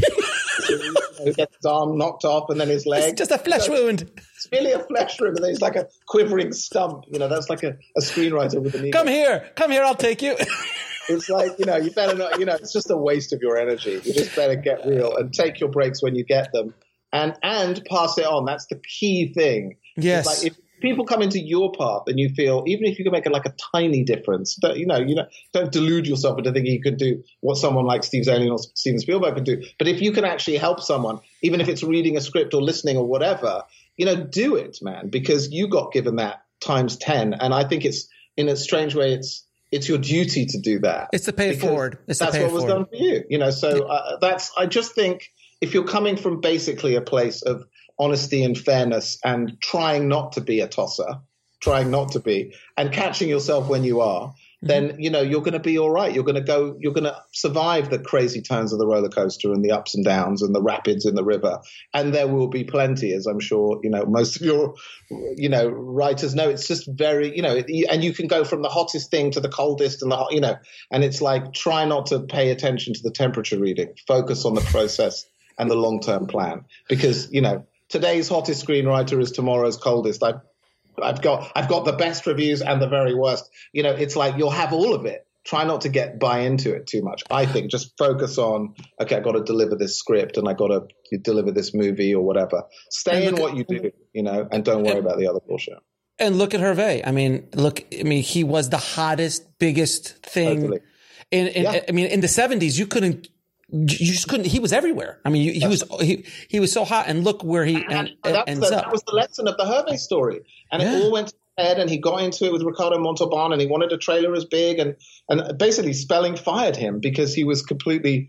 Who gets his arm knocked off and then his leg. It's just a flesh you know, wound. It's really a flesh wound, and then it's like a quivering stump. You know, that's like a, a screenwriter with an ego. Come here, come here, I'll take you. It's like, you know, you better not, you know, it's just a waste of your energy. You just better get real and take your breaks when you get them, and and pass it on. That's the key thing. Yes. It's like if people come into your path and you feel, even if you can make it like a tiny difference, don't, you know, you know, don't delude yourself into thinking you can do what someone like Steve Zaillian or Steven Spielberg can do. But if you can actually help someone, even if it's reading a script or listening or whatever, you know, do it, man, because you got given that times ten. And I think it's, in a strange way, it's it's your duty to do that. It's to pay it forward. It's that's to pay what it was forward. done for you, you know. So uh, that's, I just think if you're coming from basically a place of honesty and fairness and trying not to be a tosser, trying not to be, and catching yourself when you are, mm-hmm. then, you know, you're going to be all right. You're going to go, you're going to survive the crazy turns of the roller coaster and the ups and downs and the rapids in the river. And there will be plenty, as I'm sure, you know, most of your, you know, writers know. It's just very, you know, and you can go from the hottest thing to the coldest and the hot, you know, and it's like, try not to pay attention to the temperature reading, focus on the process and the long-term plan, because, you know, today's hottest screenwriter is tomorrow's coldest. I've, I've got I've got the best reviews and the very worst. You know, it's like you'll have all of it. Try not to get buy into it too much. I think just focus on, okay, I got to deliver this script and I got to deliver this movie or whatever. Stay in what you do, you know, and don't worry and, about the other bullshit. And look at Hervé. I mean, look, I mean, he was the hottest, biggest thing. Totally. In, in yeah. I mean, in the seventies, you couldn't. You just couldn't. He was everywhere. I mean, he, he was he he was so hot, and look where he and, and, ends the, up. That was the lesson of the Hervé story, and yeah. it all went to his head. And he got into it with Ricardo Montalban, and he wanted a trailer as big, and and basically Spelling fired him because he was completely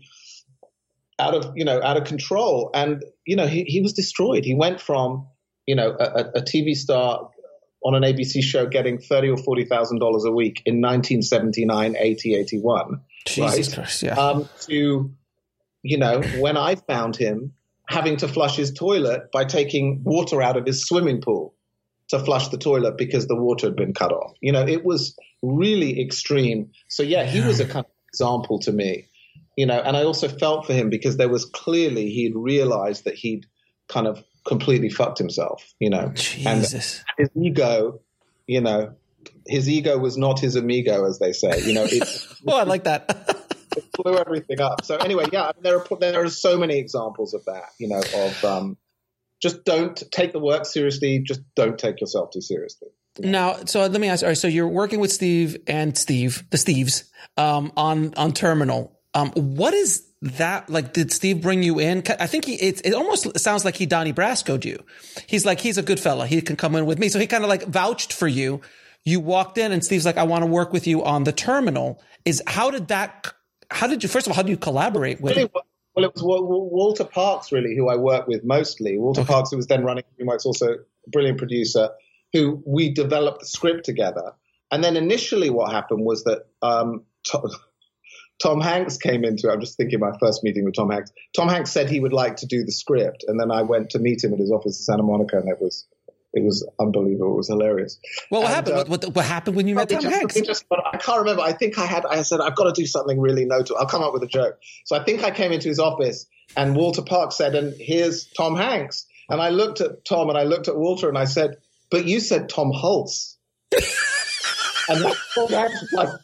out of you know out of control, and you know he he was destroyed. He went from you know a, a T V star on an A B C show getting thirty or forty thousand dollars a week in nineteen seventy-nine, eighty, eighty-one, Jesus right? Christ, yeah. Um, to You know, when I found him having to flush his toilet by taking water out of his swimming pool to flush the toilet because the water had been cut off. You know, it was really extreme. So yeah, he was a kind of example to me, you know, and I also felt for him because there was clearly he'd realized that he'd kind of completely fucked himself, you know, Jesus. and his ego, you know, his ego was not his amigo, as they say, you know. It, oh, I like that. It blew everything up. So anyway, yeah, I mean, there are there are so many examples of that, you know, of um, just don't take the work seriously. Just don't take yourself too seriously. Now, so let me ask. All right, so you're working with Steve and Steve, the Steves, um, on on Terminal. Um, what is that like? Did Steve bring you in? I think he. It, it almost sounds like he Donnie Brasco'd you. He's like, he's a good fella. He can come in with me. So he kind of like vouched for you. You walked in, and Steve's like, I want to work with you on the Terminal. Is how did that? How did you? First of all, how do you collaborate with? Really, well, it was Walter Parks, really, who I worked with mostly. Walter okay. Parks, who was then running DreamWorks, also a brilliant producer, who we developed the script together. And then initially what happened was that um, Tom, Tom Hanks came into it. I'm just thinking my first meeting with Tom Hanks. Tom Hanks said he would like to do the script. And then I went to meet him at his office in Santa Monica, and it was it was unbelievable. It was hilarious. Well, what and, happened? Uh, what, what, what happened when you met Tom just, Hanks? Just, I can't remember. I think I had, I said, I've got to do something really notable. I'll come up with a joke. So I think I came into his office, and Walter Parks said, and here's Tom Hanks. And I looked at Tom and I looked at Walter and I said, but you said Tom Hulce. And Tom Hanks was like,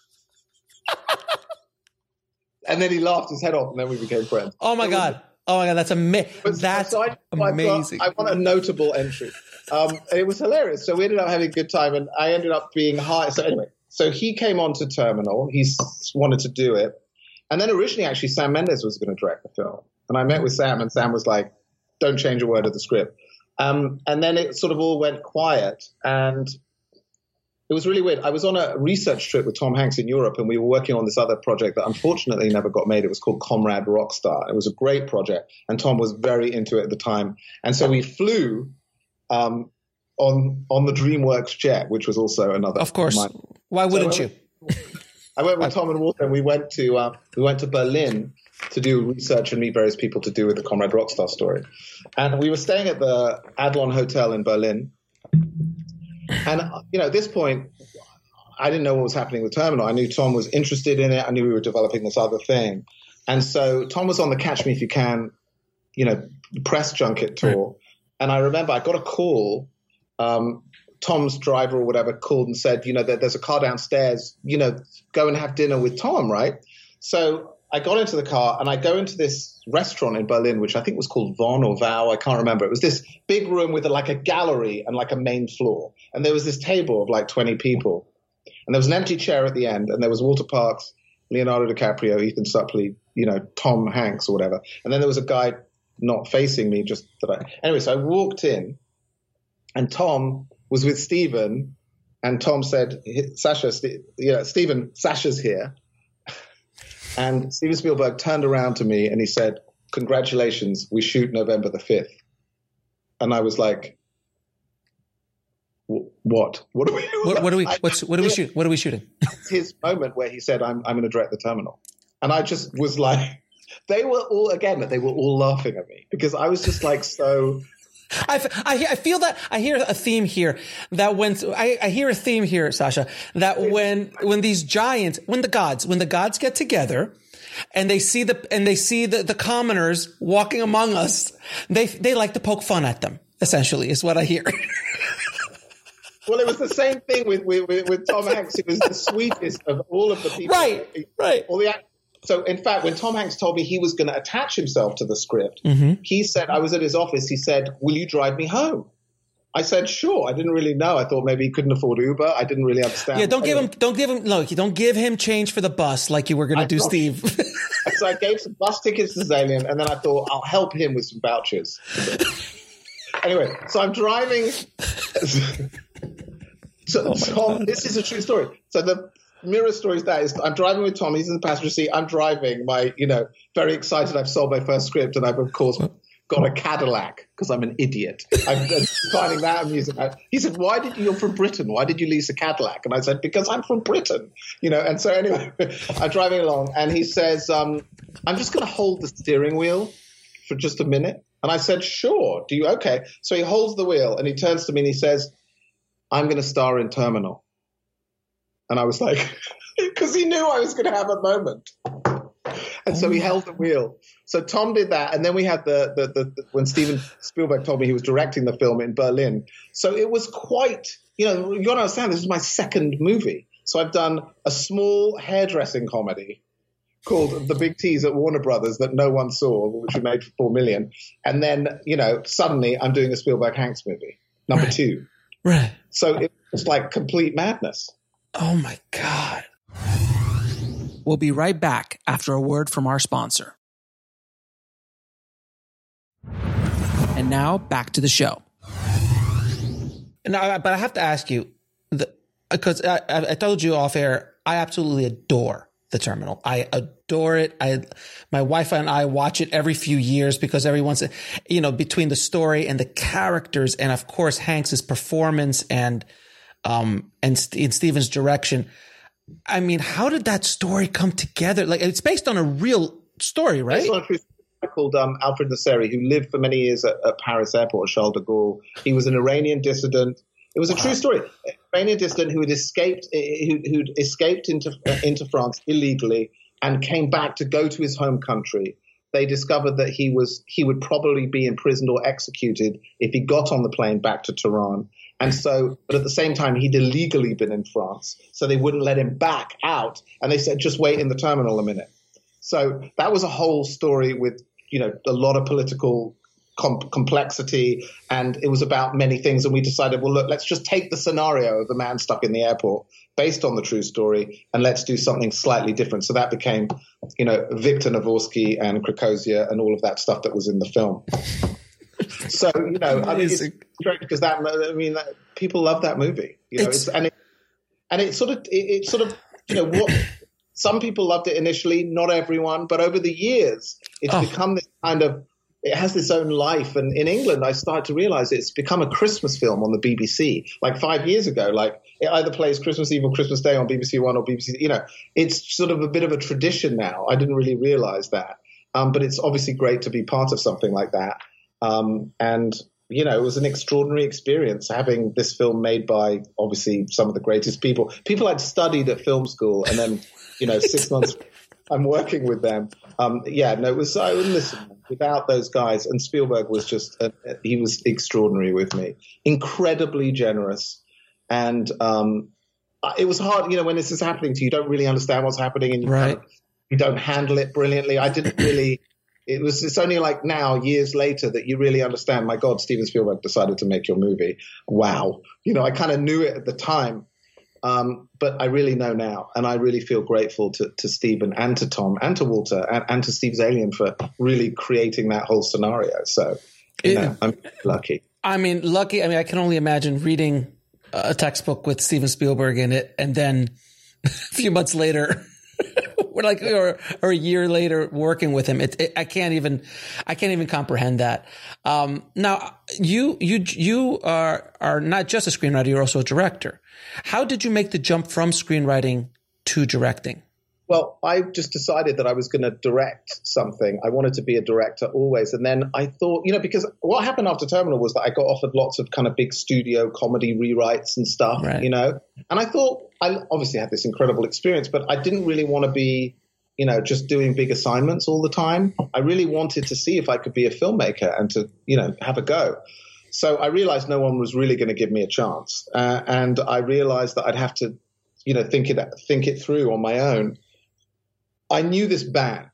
and then he laughed his head off, and then we became friends. Oh my God. Oh my God. That's amazing. That's so I, amazing. I, got, I want a notable entry. Um, it was hilarious. So we ended up having a good time, and I ended up being hired. So anyway, so he came on to Terminal. He wanted to do it. And then originally, actually, Sam Mendes was going to direct the film. And I met with Sam, and Sam was like, don't change a word of the script. Um, and then it sort of all went quiet, and it was really weird. I was on a research trip with Tom Hanks in Europe, and we were working on this other project that unfortunately never got made. It was called Comrade Rockstar. It was a great project, and Tom was very into it at the time. And so we flew um, on on the DreamWorks jet, which was also another. Of course. Mine. Why wouldn't so, you? I went with Tom and Walter, and we went to uh, we went to Berlin to do research and meet various people to do with the Comrade Rockstar story. And we were staying at the Adlon Hotel in Berlin. And, you know, at this point, I didn't know what was happening with Terminal. I knew Tom was interested in it. I knew we were developing this other thing. And so Tom was on the Catch Me If You Can, you know, press junket tour. And I remember I got a call. Um, Tom's driver or whatever called and said, you know, there, there's a car downstairs, you know, go and have dinner with Tom, right? So I got into the car and I go into this restaurant in Berlin, which I think was called Von or Vow. I can't remember. It was this big room with a, like a gallery and like a main floor. And there was this table of like twenty people. And there was an empty chair at the end. And there was Walter Parks, Leonardo DiCaprio, Ethan Suplee, you know, Tom Hanks or whatever. And then there was a guy not facing me, just that I – anyway, so I walked in and Tom was with Stephen. And Tom said, Sasha, St- you know, Stephen, Sasha's here. And Steven Spielberg turned around to me and he said, congratulations, we shoot November the fifth. And I was like, what? What are we doing? What, what are we, what's, what are we shooting? What are we shooting? His moment where he said, I'm, I'm going to direct the Terminal. And I just was like, they were all, again, they were all laughing at me because I was just like, so... I, I, I feel that I hear a theme here that when I, I hear a theme here, Sasha, that when when these giants, when the gods, when the gods get together and they see the and they see the, the commoners walking among us, they they like to poke fun at them. Essentially, is what I hear. Well, it was the same thing with with, with Tom Hanks. It was the sweetest of all of the people. Right, right. All the So, in fact, when Tom Hanks told me he was going to attach himself to the script, mm-hmm. he said, I was at his office, he said, will you drive me home? I said, sure. I didn't really know. I thought maybe he couldn't afford Uber. I didn't really understand. Yeah, don't give him, don't give him, no, don't give him change for the bus like you were going to do, Steve. So I gave some bus tickets to Zalian, and then I thought, I'll help him with some vouchers. Anyway, so I'm driving. so, Tom, this is a true story. So the mirror story is that is I'm driving with Tom. He's in the passenger seat. I'm driving. My, you know, very excited. I've sold my first script, and I've of course got a Cadillac because I'm an idiot. I'm finding that amusing. He said, "Why did you? You're from Britain. Why did you lease a Cadillac?" And I said, "Because I'm from Britain." You know. And so anyway, I'm driving along, and he says, um, "I'm just going to hold the steering wheel for just a minute." And I said, "Sure. Do you? Okay." So he holds the wheel, and he turns to me and he says, "I'm going to star in Terminal." And I was like, because he knew I was going to have a moment. And oh, so he held the wheel. So Tom did that. And then we had the, the, the, the when Steven Spielberg told me he was directing the film in Berlin. So it was quite, you know, you got to understand, this is my second movie. So I've done a small hairdressing comedy called The Big Tease at Warner Brothers that no one saw, which we made for four million. And then, you know, suddenly I'm doing a Spielberg Hanks movie, number right. two. Right. So it was like complete madness. Oh my God. We'll be right back after a word from our sponsor. And now back to the show. No, but I have to ask you, because I, I told you off air, I absolutely adore The Terminal. I adore it. I, my wife and I watch it every few years because every once, you know, between the story and the characters, and of course Hanks's performance and um and in Steven's direction. I mean, how did that story come together? Like, it's based on a real story, right? It's on a true story called um, Alfred Nasseri, who lived for many years at, at Paris Airport, Charles de Gaulle. He was an Iranian dissident. It was a wow. true story. An Iranian dissident who had escaped, who, who'd escaped into uh, into France illegally and came back to go to his home country. They discovered that he was he would probably be imprisoned or executed if he got on the plane back to Tehran. And so, but at the same time, he'd illegally been in France, so they wouldn't let him back out. And they said, just wait in the terminal a minute. So that was a whole story with, you know, a lot of political com- complexity, and it was about many things. And we decided, well, look, let's just take the scenario of the man stuck in the airport based on the true story, and let's do something slightly different. So that became, you know, Victor Navorsky and Krakozia and all of that stuff that was in the film. So, you know, I mean, it's great because that, I mean, that, people love that movie, you know, it's, it's, and it, and it sort of, it, it sort of, you know, what some people loved it initially, not everyone, but over the years, it's oh. become this kind of, it has its own life. And in England, I started to realize it's become a Christmas film on the B B C. Like five years ago, like it either plays Christmas Eve or Christmas Day on B B C One or B B C, you know, it's sort of a bit of a tradition now. I didn't really realize that. Um, but it's obviously great to be part of something like that. Um, and, you know, it was an extraordinary experience having this film made by obviously some of the greatest people, people I'd studied at film school. And then, you know, six months I'm working with them. Um, yeah, no, it was, I would listen without those guys. And Spielberg was just, a, he was extraordinary with me, incredibly generous. And um, it was hard, you know, when this is happening to you, you don't really understand what's happening and you, right. kind of, you don't handle it brilliantly. I didn't really. It was, it's only like now, years later, that you really understand, my God, Steven Spielberg decided to make your movie. Wow. You know, I kind of knew it at the time, um, but I really know now. And I really feel grateful to, to Steven and to Tom and to Walter and, and to Steve Zaillian for really creating that whole scenario. So, you know, it, I'm lucky. I mean, lucky. I mean, I can only imagine reading a textbook with Steven Spielberg in it. And then a few months later, we're like, or, or a year later working with him. It, it, I can't even, I can't even comprehend that. Um, now you, you, you are, are not just a screenwriter, you're also a director. How did you make the jump from screenwriting to directing? Well, I just decided that I was going to direct something. I wanted to be a director always. And then I thought, you know, because what happened after Terminal was that I got offered lots of kind of big studio comedy rewrites and stuff, right. you know, and I thought I obviously had this incredible experience, but I didn't really want to be, you know, just doing big assignments all the time. I really wanted to see if I could be a filmmaker and to, you know, have a go. So I realized no one was really going to give me a chance. Uh, and I realized that I'd have to, you know, think it, think it through on my own. I knew this band,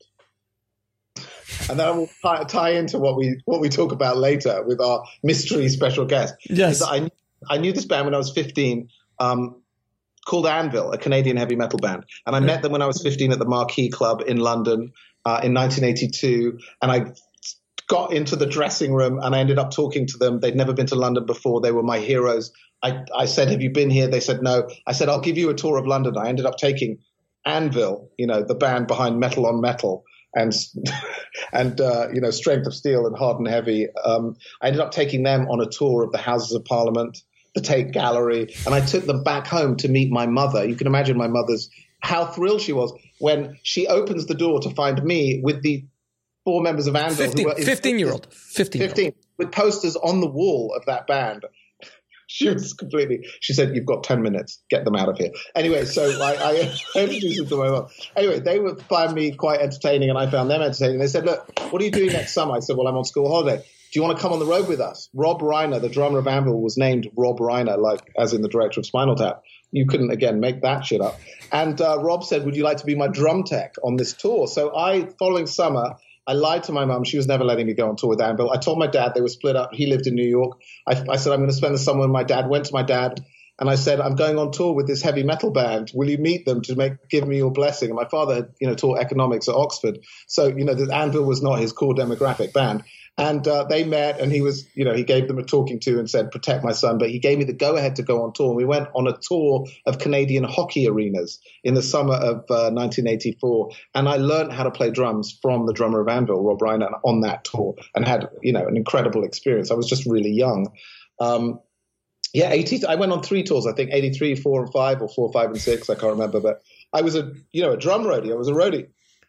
and that will tie, tie into what we what we talk about later with our mystery special guest. Yes, I, I knew this band when I was fifteen, um, called Anvil, a Canadian heavy metal band, and I met them when I was fifteen at the Marquee Club in London uh, in nineteen eighty-two, and I got into the dressing room and I ended up talking to them. They'd never been to London before. They were my heroes. I, I said, "Have you been here?" They said, "No." I said, "I'll give you a tour of London." I ended up taking Anvil, you know, the band behind Metal on Metal and, and uh, you know, Strength of Steel and Hard and Heavy. Um, I ended up taking them on a tour of the Houses of Parliament, the Tate Gallery, and I took them back home to meet my mother. You can imagine my mother's, how thrilled she was when she opens the door to find me with the four members of Anvil. fifteen, who were fifteen-year-old. fifteen, fifteen, with posters on the wall of that band. She was completely, she said, you've got ten minutes, get them out of here. Anyway, so I, I introduced them to my mom. Anyway, they would find me quite entertaining and I found them entertaining. They said, look, what are you doing next summer? I said, well, I'm on school holiday. Do you want to come on the road with us? Rob Reiner, the drummer of Anvil, was named Rob Reiner, like as in the director of Spinal Tap. You couldn't, again, make that shit up. And uh, Rob said, would you like to be my drum tech on this tour? So I, following summer, I lied to my mum. She was never letting me go on tour with Anvil. I told my dad they were split up. He lived in New York. I, I said, I'm going to spend the summer with my dad. Went to my dad and I said, I'm going on tour with this heavy metal band. Will you meet them to make give me your blessing? And my father had, you know, taught economics at Oxford. So, you know, the Anvil was not his core demographic band. And uh, they met and he was, you know, he gave them a talking to and said, protect my son. But he gave me the go ahead to go on tour. And we went on a tour of Canadian hockey arenas in the summer of uh, nineteen eighty-four. And I learned how to play drums from the drummer of Anvil, Rob Reiner, on that tour and had, you know, an incredible experience. I was just really young. Um, yeah, eighty, I went on three tours, I think eighty-three, four and five or four, five and six. I can't remember. But I was a, you know, a drum roadie. I was a roadie.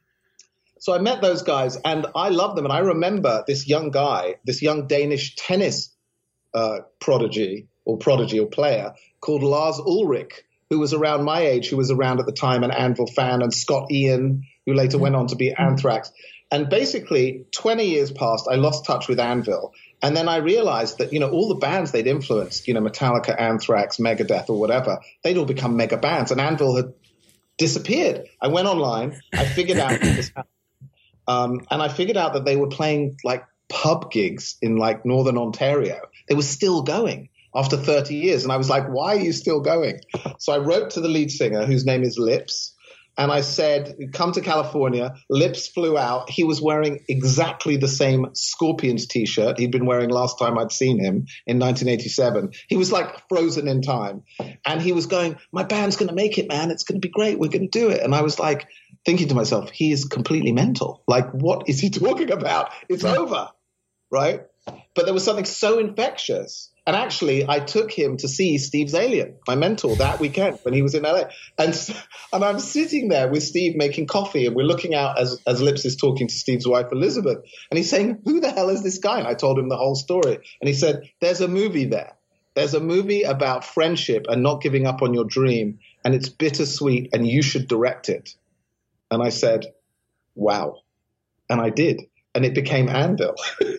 So I met those guys and I loved them. And I remember this young guy, this young Danish tennis uh, prodigy or prodigy or player called Lars Ulrich, who was around my age, who was around at the time, an Anvil fan, and Scott Ian, who later went on to be Anthrax. And basically twenty years passed, I lost touch with Anvil. And then I realized that, you know, all the bands they'd influenced, you know, Metallica, Anthrax, Megadeth or whatever, they'd all become mega bands and Anvil had disappeared. I went online, I figured out what was happening. Um, and I figured out that they were playing like pub gigs in like Northern Ontario. They were still going after thirty years. And I was like, why are you still going? So I wrote to the lead singer, whose name is Lips. And I said, come to California. Lips flew out. He was wearing exactly the same Scorpions T-shirt he'd been wearing last time I'd seen him in nineteen eighty-seven. He was like frozen in time. And he was going, my band's going to make it, man. It's going to be great. We're going to do it. And I was like thinking to myself, he is completely mental. Like, what is he talking about? It's over, right? But there was something so infectious. And actually, I took him to see Steve Zalian, my mentor, that weekend when he was in L A. And, and I'm sitting there with Steve making coffee, and we're looking out as, as Lips is talking to Steve's wife, Elizabeth. And he's saying, who the hell is this guy? And I told him the whole story. And he said, there's a movie there. There's a movie about friendship and not giving up on your dream. And it's bittersweet, and you should direct it. And I said, wow. And I did. And it became Anvil.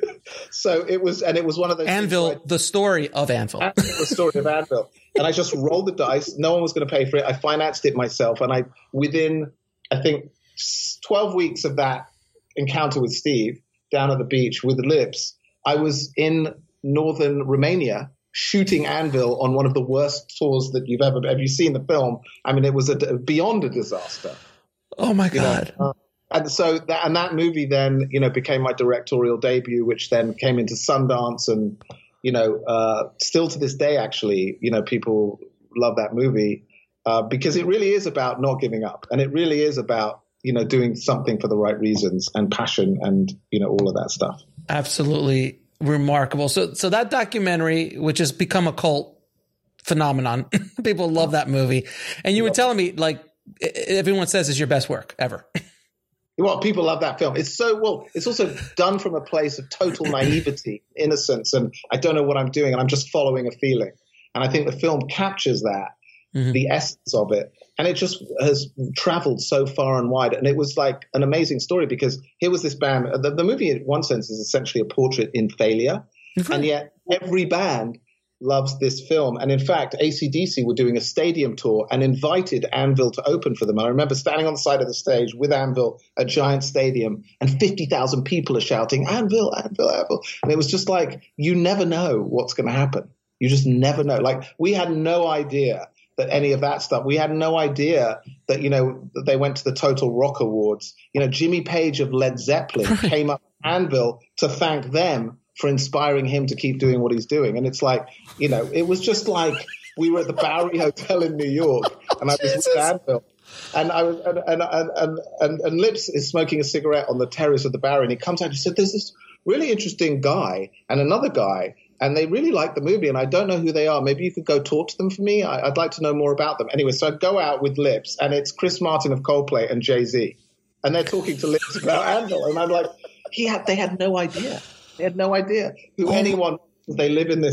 So it was, and it was one of those Anvil, I, the story of Anvil. Anvil, the story of Anvil. And I just rolled the dice. No one was going to pay for it. I financed it myself. And I, within, I think, twelve weeks of that encounter with Steve down at the beach with Lips, I was in northern Romania shooting Anvil on one of the worst tours that you've ever, have you seen the film? I mean, it was a, beyond a disaster. Oh my God. You know? uh, And so that, and that movie then, you know, became my directorial debut, which then came into Sundance. And, you know, uh, still to this day, actually, you know, people love that movie uh, because it really is about not giving up. And it really is about, you know, doing something for the right reasons and passion and, you know, all of that stuff. Absolutely remarkable. So, so that documentary, which has become a cult phenomenon, people love that movie. And you were telling me, like, everyone says it's your best work ever. Well, people love that film. It's so, well, it's also done from a place of total naivety, innocence, and I don't know what I'm doing, and I'm just following a feeling. And I think the film captures that, mm-hmm. the essence of it. And it just has traveled so far and wide. And it was like an amazing story because here was this band. The, the movie, in one sense, is essentially a portrait in failure. Mm-hmm. And yet every band loves this film. And in fact, A C D C were doing a stadium tour and invited Anvil to open for them. I remember standing on the side of the stage with Anvil, a giant stadium, and fifty thousand people are shouting, Anvil, Anvil, Anvil. And it was just like, you never know what's going to happen. You just never know. Like, we had no idea that any of that stuff, we had no idea that, you know, that they went to the Total Rock Awards. You know, Jimmy Page of Led Zeppelin came up with Anvil to thank them for inspiring him to keep doing what he's doing. And it's like, you know, it was just like we were at the Bowery Hotel in New York and I was Jesus. with Anvil. And I was, and, and, and, and, and Lips is smoking a cigarette on the terrace of the Bowery. And he comes out and he said, there's this really interesting guy and another guy, and they really like the movie. And I don't know who they are. Maybe you could go talk to them for me. I, I'd like to know more about them. Anyway, so I go out with Lips and it's Chris Martin of Coldplay and Jay-Z. And they're talking to Lips about Anvil. And I'm like, he had, they had no idea. They had no idea who anyone, they live in this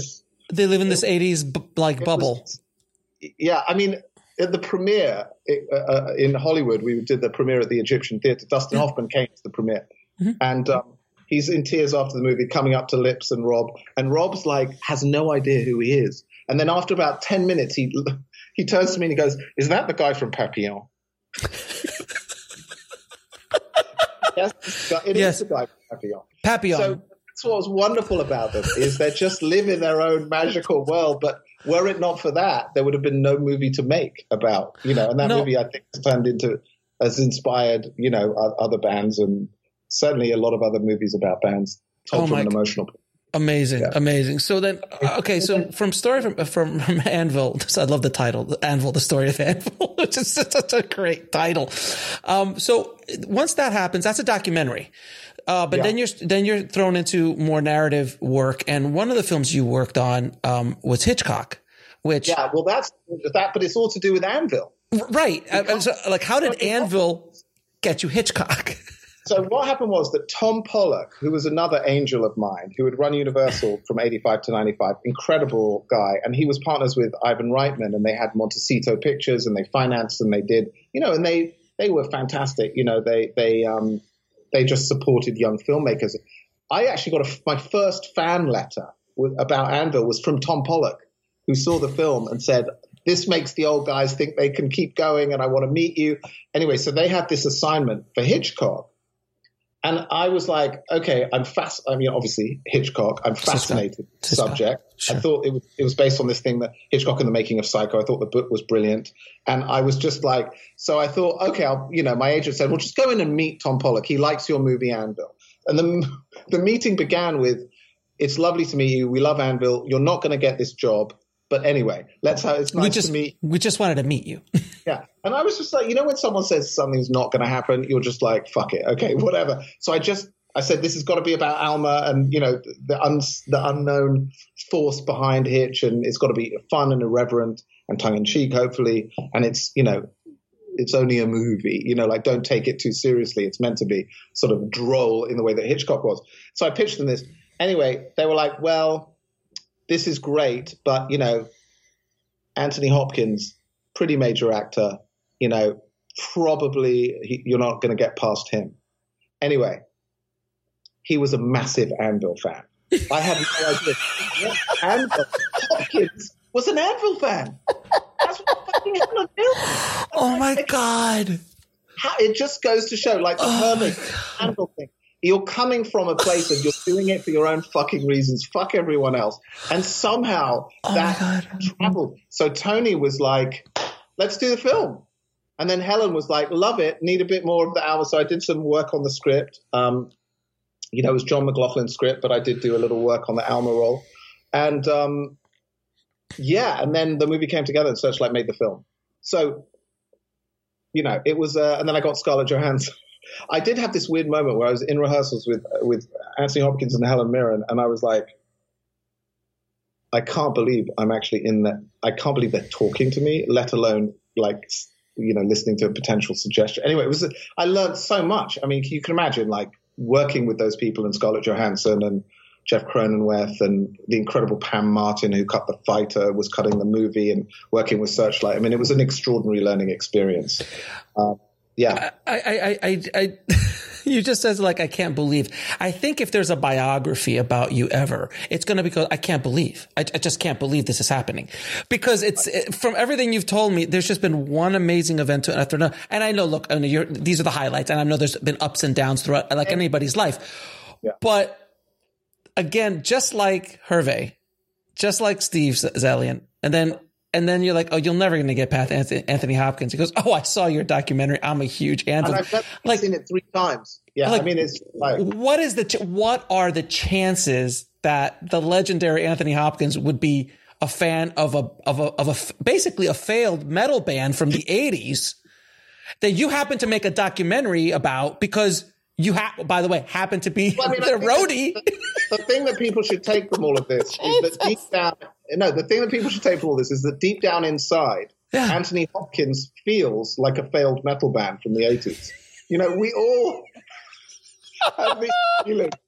They live in this eighties b- like bubble. Was, yeah, I mean, at the premiere uh, in Hollywood, we did the premiere at the Egyptian Theatre. Dustin Hoffman came to the premiere, mm-hmm. and um, he's in tears after the movie, coming up to Lips and Rob, and Rob's like has no idea who he is. And then after about ten minutes, he he turns to me and he goes, "Is that the guy from Papillon?" Yes, it yes. is the guy from Papillon. Papillon. So that's what was wonderful about them is they just live in their own magical world. But were it not for that, there would have been no movie to make about, you know. And that no. movie, I think, has turned into has inspired, you know, other bands and certainly a lot of other movies about bands told oh from an emotional point. Amazing, yeah. amazing. So then, okay, so from story from from, from Anvil, I love the title, the Anvil, the story of Anvil, which is such a great title. Um, so once that happens, that's a documentary. Uh, but yeah. then you're then you're thrown into more narrative work, and one of the films you worked on um, was Hitchcock, which yeah, well, that's that, but it's all to do with Anvil, right? I, so, like, how did Anvil get you Hitchcock? So what happened was that Tom Pollock, who was another angel of mine, who had run Universal from eighty-five to ninety-five, incredible guy, and he was partners with Ivan Reitman, and they had Montecito Pictures, and they financed, and they did, you know, and they they were fantastic. You know, they they um they just supported young filmmakers. I actually got a, my first fan letter with, about Anvil was from Tom Pollock, who saw the film and said, "This makes the old guys think they can keep going, and I want to meet you." Anyway, so they had this assignment for Hitchcock. And I was like, okay, I'm fast. I mean, obviously Hitchcock. I'm fascinated with the subject. Sure. I thought it was it was based on this thing that Hitchcock and the Making of Psycho. I thought the book was brilliant, and I was just like, so I thought, okay, I'll, you know, my agent said, well, just go in and meet Tom Pollock. He likes your movie Anvil. And the the meeting began with, "It's lovely to meet you. We love Anvil. You're not going to get this job, but anyway, let's have. It's nice we just, to meet. We just wanted to meet you." Yeah. And I was just like, you know, when someone says something's not going to happen, you're just like, fuck it. Okay, whatever. So I just, I said, this has got to be about Alma and, you know, the un, the unknown force behind Hitch. And it's got to be fun and irreverent and tongue in cheek, hopefully. And it's, you know, it's only a movie, you know, like don't take it too seriously. It's meant to be sort of droll in the way that Hitchcock was. So I pitched them this. Anyway, they were like, well, this is great, but, you know, Anthony Hopkins, pretty major actor, you know, probably he, you're not going to get past him. Anyway, he was a massive Anvil fan. I had no idea. What Anvil? Hopkins was an Anvil fan. That's what fucking Anvil did. Oh my God. How, it just goes to show, like, the oh perfect Anvil thing. You're coming from a place of you're doing it for your own fucking reasons. Fuck everyone else. And somehow oh that traveled. So Tony was like, let's do the film. And then Helen was like, love it. Need a bit more of the hour. So I did some work on the script. Um, you know, it was John McLaughlin's script, but I did do a little work on the Alma role. And um, yeah, and then the movie came together and Searchlight made the film. So, you know, it was, uh, and then I got Scarlett Johansson. I did have this weird moment where I was in rehearsals with with Anthony Hopkins and Helen Mirren, and I was like, I can't believe I'm actually in that. I can't believe they're talking to me, let alone like, you know, listening to a potential suggestion. Anyway, it was. I learned so much. I mean, you can imagine like working with those people and Scarlett Johansson and Jeff Cronenweth and the incredible Pam Martin, who cut The Fighter, was cutting the movie, and working with Searchlight. I mean, it was an extraordinary learning experience. Uh, Yeah, I, I, I, I, you just said like, I can't believe. I think if there's a biography about you ever, it's going to be called, I can't believe. I, I just can't believe this is happening, because it's it, from everything you've told me, there's just been one amazing event after another. And I know, look, I know you're, these are the highlights, and I know there's been ups and downs throughout, like anybody's life. Yeah. But again, just like Hervé, just like Steve Zaillian, and then. And then you're like, oh, you're never going to get past Anthony Hopkins. He goes, oh, I saw your documentary. I'm a huge Anvil. And I've like, seen it three times. Yeah, like, I mean, it's like, what is the ch- what are the chances that the legendary Anthony Hopkins would be a fan of a of a of a basically a failed metal band from the eighties that you happen to make a documentary about because you have, by the way, happen to be well, I mean, their roadie? The, the thing that people should take from all of this is that deep down, no, the thing that people should take from all this is that deep down inside, yeah. Anthony Hopkins feels like a failed metal band from the eighties. You know, we all have this feeling.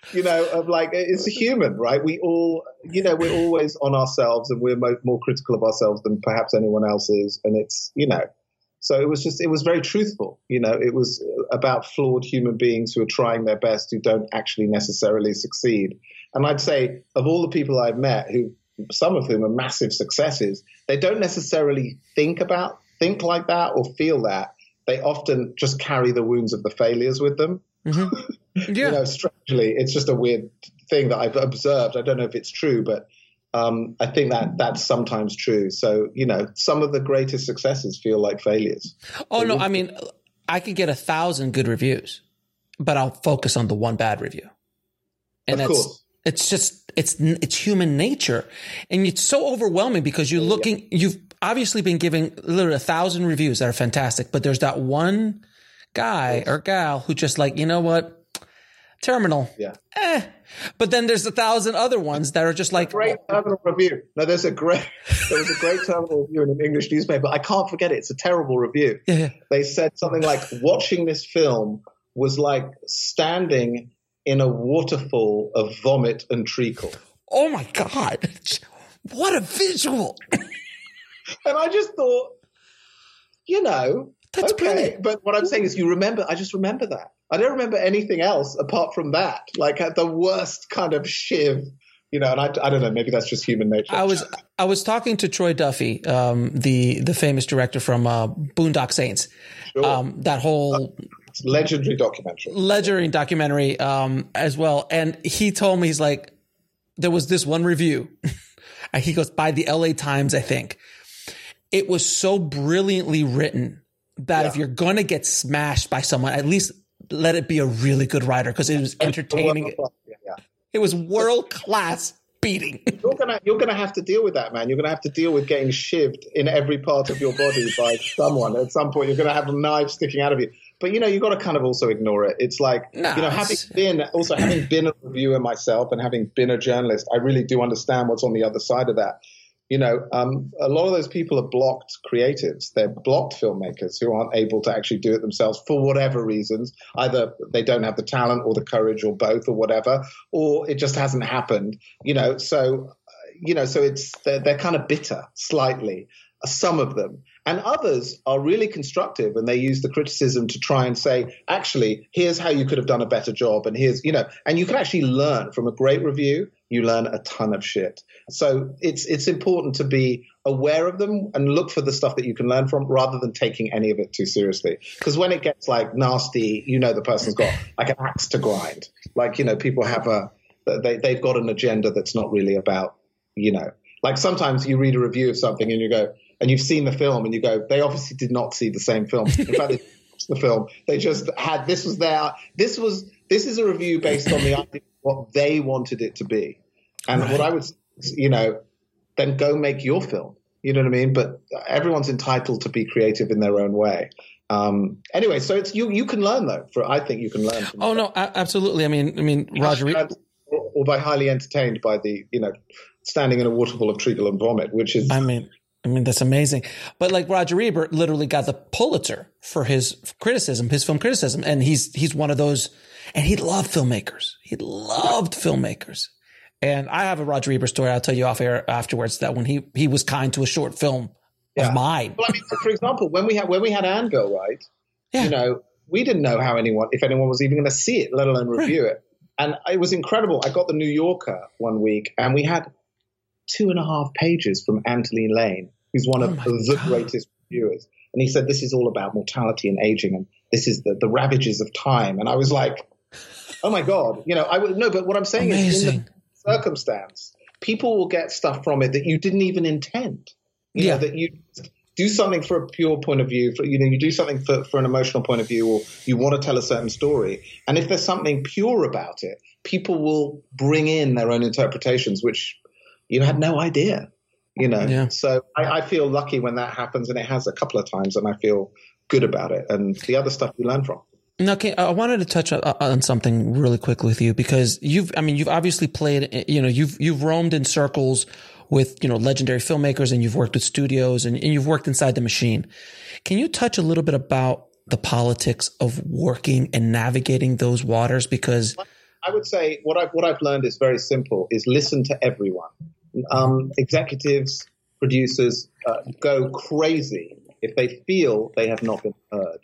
you know, of like, it's human, right? We all, you know, we're always on ourselves and we're mo- more critical of ourselves than perhaps anyone else is. And it's, you know, so it was just, it was very truthful. You know, it was about flawed human beings who are trying their best, who don't actually necessarily succeed. And I'd say of all the people I've met, who some of whom are massive successes, they don't necessarily think about, think like that or feel that. They often just carry the wounds of the failures with them. Mm-hmm. Yeah. You know, strangely, it's just a weird thing that I've observed. I don't know if it's true, but um, I think that that's sometimes true. So, you know, some of the greatest successes feel like failures. Oh, they no, really- I mean, I could get a thousand good reviews, but I'll focus on the one bad review. And of that's, course. it's just, it's, it's human nature. And it's so overwhelming because you're looking, you've obviously been giving literally a thousand reviews that are fantastic, but there's that one guy or gal who just like, you know what? Terminal. Yeah. Eh. But then there's a thousand other ones that are just like Great terminal review. No, there's a great, there was a great terminal review in an English newspaper. I can't forget it. It's a terrible review. Yeah. They said something like, watching this film was like standing in a waterfall of vomit and treacle. Oh my God. What a visual. And I just thought, you know, That's okay. brilliant. But what I'm saying is you remember, I just remember that. I don't remember anything else apart from that. Like the worst kind of shiv, you know, and I, I don't know, maybe that's just human nature. I was I was talking to Troy Duffy, um, the the famous director from uh, Boondock Saints. Sure. Um, that whole It's a legendary documentary. legendary documentary um, as well. And he told me, he's like, there was this one review. And he goes, by the L A Times, I think. It was so brilliantly written that Yeah. if you're going to get smashed by someone, at least let it be a really good writer, because it was entertaining. Yeah, yeah. It was world class beating. You're gonna you're gonna have to deal with that, man. You're gonna have to deal with getting shivved in every part of your body by someone. At some point, you're gonna have a knife sticking out of you. But you know, you got to kind of also ignore it. It's like, No, you know, having it's- been also having been a reviewer myself and having been a journalist, I really do understand what's on the other side of that. You know, um, a lot of those people are blocked creatives. They're blocked filmmakers who aren't able to actually do it themselves for whatever reasons. Either they don't have the talent or the courage or both or whatever, or it just hasn't happened. You know, so, uh, you know, so it's, they're, they're kind of bitter slightly, uh, some of them. And others are really constructive and they use the criticism to try and say, actually, here's how you could have done a better job. And here's, you know, and you can actually learn from a great review. You learn a ton of shit. So it's it's important to be aware of them and look for the stuff that you can learn from rather than taking any of it too seriously. Because when it gets like nasty, you know the person's got like an axe to grind. Like, you know, people have a they they've got an agenda that's not really about, you know, like sometimes you read a review of something and you go, and you've seen the film and you go, they obviously did not see the same film. In fact, they watched the film. They just had, this was their, this was, this is a review based on the idea of what they wanted it to be. And Right. what I would, you know, then go make your film. You know what I mean? But everyone's entitled to be creative in their own way. Um, anyway, so it's, you, you can learn though, for, I think you can learn. From Oh, no, a- absolutely. I mean, I mean, Roger, or, or by highly entertained by the, you know, standing in a waterfall of treacle and vomit, which is, I mean, I mean, that's amazing. But like Roger Ebert literally got the Pulitzer for his criticism, his film criticism. And he's, he's one of those, and he loved filmmakers. He loved filmmakers. And I have a Roger Ebert story I'll tell you off air afterwards, that when he, he was kind to a short film Yeah. of mine. Well, I mean, for example, when we had when we had Anvil, right? Yeah. You know, we didn't know how anyone, if anyone was even going to see it, let alone review it. And it was incredible. I got the New Yorker one week, and we had two and a half pages from Anthony Lane, who's one of Oh my the God. greatest reviewers. And he said, this is all about mortality and aging, and this is the, the ravages of time. And I was like, oh my God, you know, I would no, but what I'm saying is, in Amazing. the circumstance, people will get stuff from it that you didn't even intend. You Yeah. know, that you do something for a pure point of view, for, you know, you do something for, for an emotional point of view, or you want to tell a certain story. And if there's something pure about it, people will bring in their own interpretations, which you had no idea, you know. Yeah. So I, I feel lucky when that happens, and it has a couple of times, and I feel good about it. And the other stuff you learn from. Now, okay, I wanted to touch on, on something really quick with you, because you've, I mean, you've obviously played, you know, you've, you've roamed in circles with, you know, legendary filmmakers, and you've worked with studios, and, and you've worked inside the machine. Can you touch a little bit about the politics of working and navigating those waters? Because I would say what I've what I've learned is very simple: is listen to everyone. Um, executives, producers uh, go crazy if they feel they have not been heard.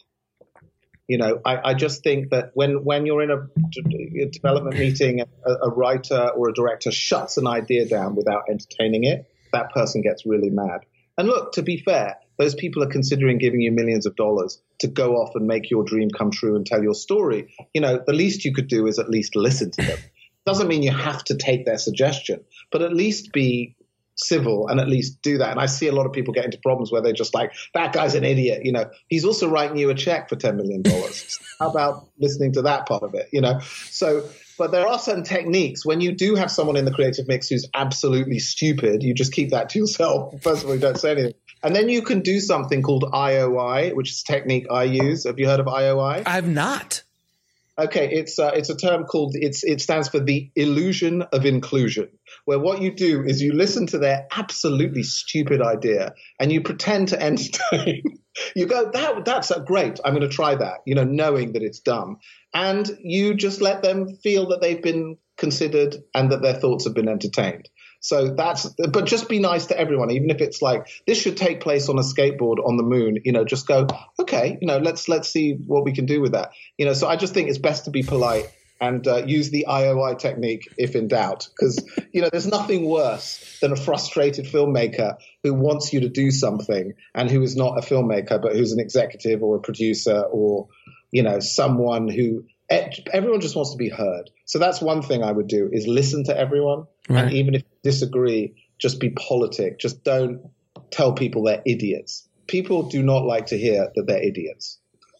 You know, I, I just think that when when you're in a, a development meeting, a, a writer or a director shuts an idea down without entertaining it, that person gets really mad. And look, to be fair, those people are considering giving you millions of dollars to go off and make your dream come true and tell your story. You know, the least you could do is at least listen to them. Doesn't mean you have to take their suggestion, but at least be civil and at least do that. And I see a lot of people get into problems where they're just like, that guy's an idiot. You know, he's also writing you a check for ten million dollars. How about listening to that part of it? You know, so, but there are certain techniques when you do have someone in the creative mix who's absolutely stupid, you just keep that to yourself. First of all, you don't say anything. And then you can do something called I O I, which is a technique I use. Have you heard of I O I? I've not. Okay, it's uh, it's a term called it's it stands for the illusion of inclusion, where what you do is you listen to their absolutely stupid idea and you pretend to entertain. You go, that that's uh, great. I'm going to try that. You know, knowing that it's dumb, and you just let them feel that they've been considered and that their thoughts have been entertained. So that's, but just be nice to everyone, even if it's like, this should take place on a skateboard on the moon, you know, just go, okay, you know, let's, let's see what we can do with that. You know, so I just think it's best to be polite and uh, use the I O I technique if in doubt, because, you know, there's nothing worse than a frustrated filmmaker who wants you to do something and who is not a filmmaker, but who's an executive or a producer or, you know, someone who, everyone just wants to be heard. So that's one thing I would do is listen to everyone. Right. And even if you disagree, just be politic. Just don't tell people they're idiots. People do not like to hear that they're idiots.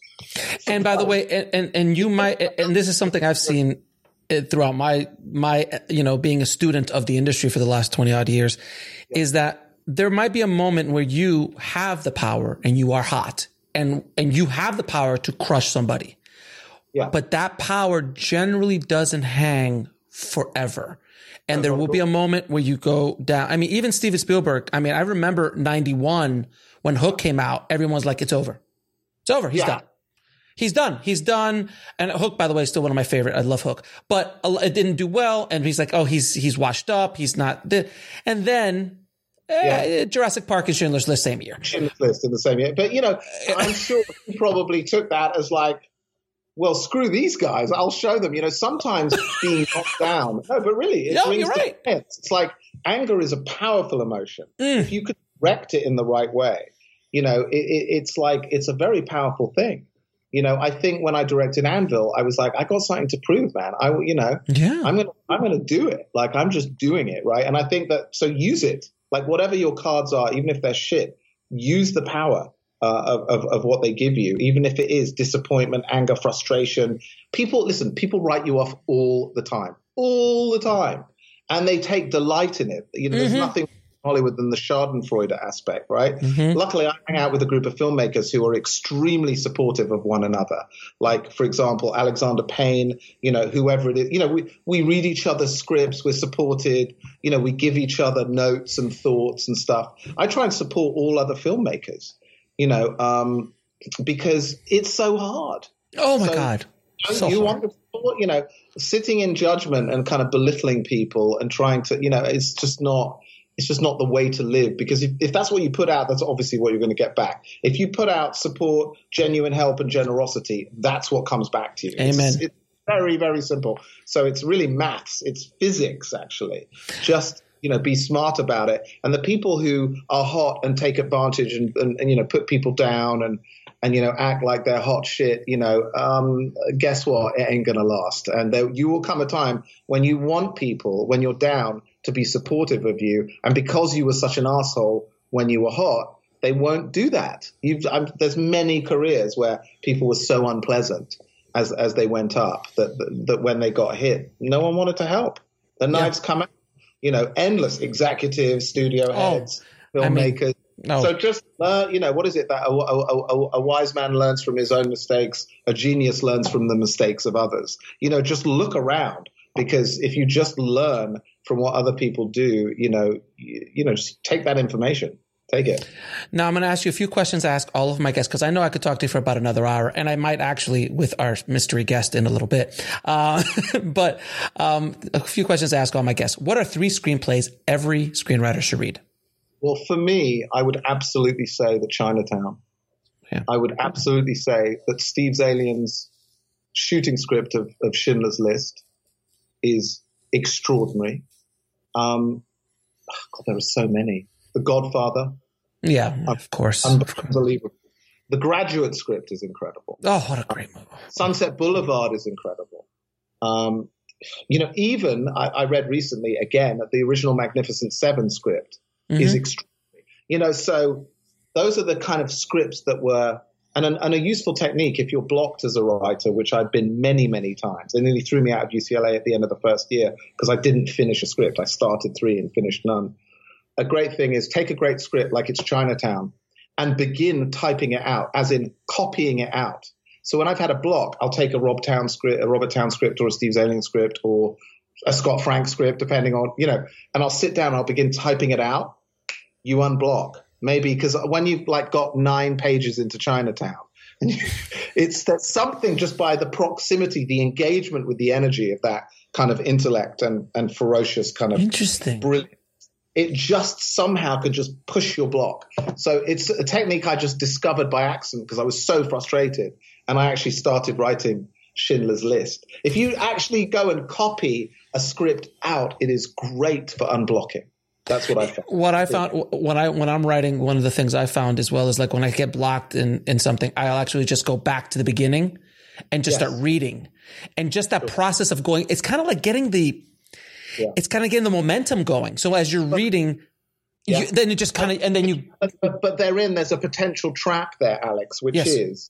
And by the way, and, and you might, and this is something I've seen throughout my, my, you know, being a student of the industry for the last twenty odd years, yeah. is that there might be a moment where you have the power and you are hot and, and you have the power to crush somebody. Yeah. But that power generally doesn't hang forever. And there will be a moment where you go down. I mean, even Steven Spielberg, I mean, I remember ninety-one when Hook came out, everyone was like, it's over. It's over. He's yeah. done. He's done. He's done. And Hook, by the way, is still one of my favorite. I love Hook, but it didn't do well. And he's like, oh, he's, he's washed up. He's not. Th-. And then eh, yeah. Jurassic Park and Schindler's List same year. Schindler's List in the same year. But, you know, I'm sure he probably took that as like, well, screw these guys. I'll show them. You know, sometimes being knocked down. No, but really, it no, brings you're right. defense. It's like anger is a powerful emotion. Mm. If you could direct it in the right way, you know, it, it, it's like it's a very powerful thing. You know, I think when I directed Anvil, I was like, I got something to prove, man. I, you know, yeah. I'm gonna, I'm gonna do it. Like I'm just doing it, right? And I think that so use it. Like whatever your cards are, even if they're shit, use the power. Uh, of, of what they give you, even if it is disappointment, anger, frustration. People, listen, people write you off all the time, all the time. And they take delight in it. You know, mm-hmm. there's nothing in Hollywood than the Schadenfreude aspect, right? Mm-hmm. Luckily, I hang out with a group of filmmakers who are extremely supportive of one another. Like, for example, Alexander Payne, you know, whoever it is, you know, we, we read each other's scripts, we're supported, you know, we give each other notes and thoughts and stuff. I try and support all other filmmakers. You know, um, because it's so hard. Oh my so, God. You, so you hard. want to, you know, sitting in judgment and kind of belittling people and trying to, you know, it's just not, it's just not the way to live. Because if, if that's what you put out, that's obviously what you're going to get back. If you put out support, genuine help and generosity, that's what comes back to you. Amen. It's, it's very, very simple. So it's really maths. It's physics, actually. Just, you know, be smart about it. And the people who are hot and take advantage and, and, and you know, put people down and, and, you know, act like they're hot shit, you know, um, guess what? It ain't going to last. And there, you will come a time when you want people, when you're down, to be supportive of you. And because you were such an asshole when you were hot, they won't do that. You've, I'm, there's many careers where people were so unpleasant as, as they went up that, that, that when they got hit, no one wanted to help. The knives yeah. come out. You know, endless executives, studio heads, oh, filmmakers. I mean, no. So just, uh, you know, what is it that a, a, a, a wise man learns from his own mistakes, a genius learns from the mistakes of others. You know, just look around, because if you just learn from what other people do, you know, you, you know, just take that information Take it. Now, I'm going to ask you a few questions I ask all of my guests, because I know I could talk to you for about another hour, and I might actually with our mystery guest in a little bit. Uh, but um, a few questions I ask all my guests. What are three screenplays every screenwriter should read? Well, for me, I would absolutely say that Chinatown. Yeah. I would absolutely say that Steve Zaillian's shooting script of, of Schindler's List is extraordinary. Um, oh God, there are so many. The Godfather. Yeah, of course. Unbelievable. The Graduate script is incredible. Oh, what a great movie. Sunset Boulevard is incredible. Um, you know, even I, I read recently again that the original Magnificent Seven script mm-hmm. is extraordinary. You know, so those are the kind of scripts that were, and, an, and a useful technique if you're blocked as a writer, which I've been many, many times. They nearly threw me out of U C L A at the end of the first year because I didn't finish a script. I started three and finished none. A great thing is take a great script like it's Chinatown and begin typing it out, as in copying it out. So when I've had a block, I'll take a Rob Town script, a Robert Town script or a Steve Zaillian script or a Scott Frank script, depending on, you know, and I'll sit down and I'll begin typing it out. You unblock. Maybe because when you've like got nine pages into Chinatown, and you, it's that something just by the proximity, the engagement with the energy of that kind of intellect and, and ferocious kind of interesting brilliant. It just somehow could just push your block. So it's a technique I just discovered by accident because I was so frustrated. And I actually started writing Schindler's List. If you actually go and copy a script out, it is great for unblocking. That's what I found. What I found when I when I'm writing, one of the things I found as well is like when I get blocked in, in something, I'll actually just go back to the beginning and just yes. start reading. And just that sure. process of going, it's kind of like getting the Yeah. It's kind of getting the momentum going. So as you're reading, yeah. you, then it just kind of, and then you. But, but, but therein, there's a potential trap there, Alex, which yes. is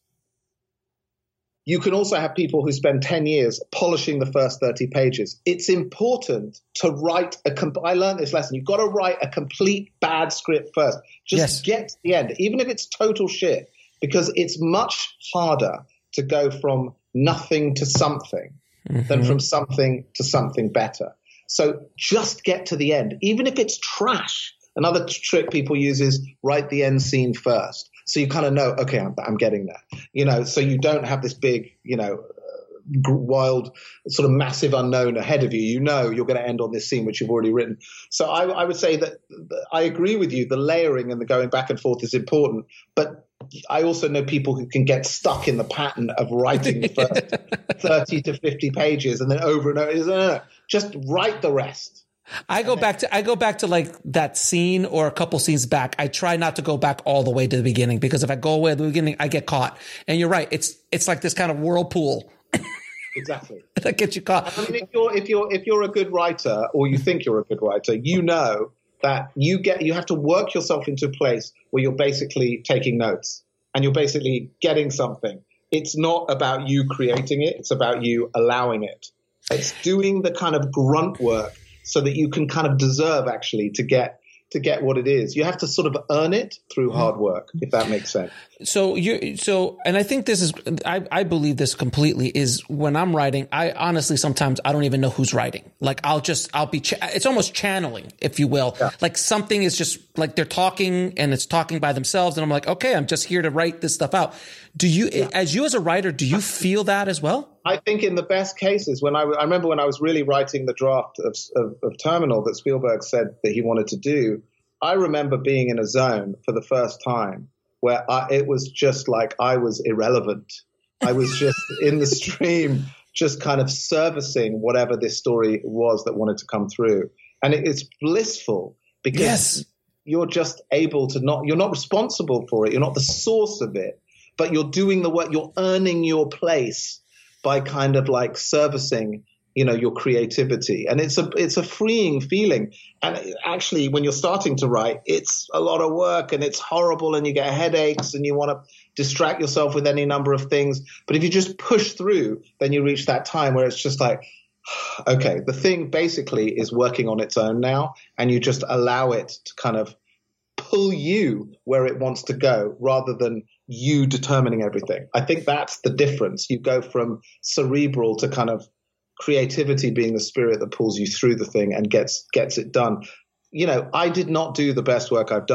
you can also have people who spend ten years polishing the first thirty pages. It's important to write a, comp- I learned this lesson. You've got to write a complete bad script first. Just yes. get to the end, even if it's total shit, because it's much harder to go from nothing to something mm-hmm. than from something to something better. So just get to the end, even if it's trash. Another t- trick people use is write the end scene first. So you kind of know, okay, I'm, I'm getting there, you know, so you don't have this big, you know, uh, wild sort of massive unknown ahead of you. You know, you're going to end on this scene, which you've already written. So I, I would say that I agree with you. The layering and the going back and forth is important, but I also know people who can get stuck in the pattern of writing the first thirty to fifty pages and then over and over. No, no, no. Just write the rest. I go back to I go back to like that scene or a couple scenes back. I try not to go back all the way to the beginning because if I go away at the beginning, I get caught. And you're right. It's it's like this kind of whirlpool. Exactly. That gets you caught. I mean, if you're if you're if you're a good writer or you think you're a good writer, you know that you get you have to work yourself into a place where you're basically taking notes and you're basically getting something. It's not about you creating it. It's about you allowing it. It's doing the kind of grunt work so that you can kind of deserve actually to get to get what it is. You have to sort of earn it through hard work, if that makes sense. So you so and I think this is I, I believe this completely is when I'm writing, I honestly sometimes I don't even know who's writing. Like I'll just I'll be ch- it's almost channeling, if you will. Yeah. Like something is just like they're talking and it's talking by themselves and I'm like, okay, I'm just here to write this stuff out. Do you yeah. as you as a writer, do you feel that as well? I think in the best cases, when I, I remember when I was really writing the draft of, of, of Terminal that Spielberg said that he wanted to do, I remember being in a zone for the first time where I, it was just like I was irrelevant. I was just in the stream, just kind of servicing whatever this story was that wanted to come through. And it, it's blissful because yes. you're just able to not – you're not responsible for it. You're not the source of it, but you're doing the work. You're earning your place by kind of like servicing, you know, your creativity. And it's a, it's a freeing feeling. And actually when you're starting to write, it's a lot of work and it's horrible and you get headaches and you want to distract yourself with any number of things. But if you just push through, then you reach that time where it's just like, okay, the thing basically is working on its own now. And you just allow it to kind of pull you where it wants to go rather than you determining everything. I think that's the difference. You go from cerebral to kind of creativity being the spirit that pulls you through the thing and gets gets it done. You know, I did not do the best work I've done.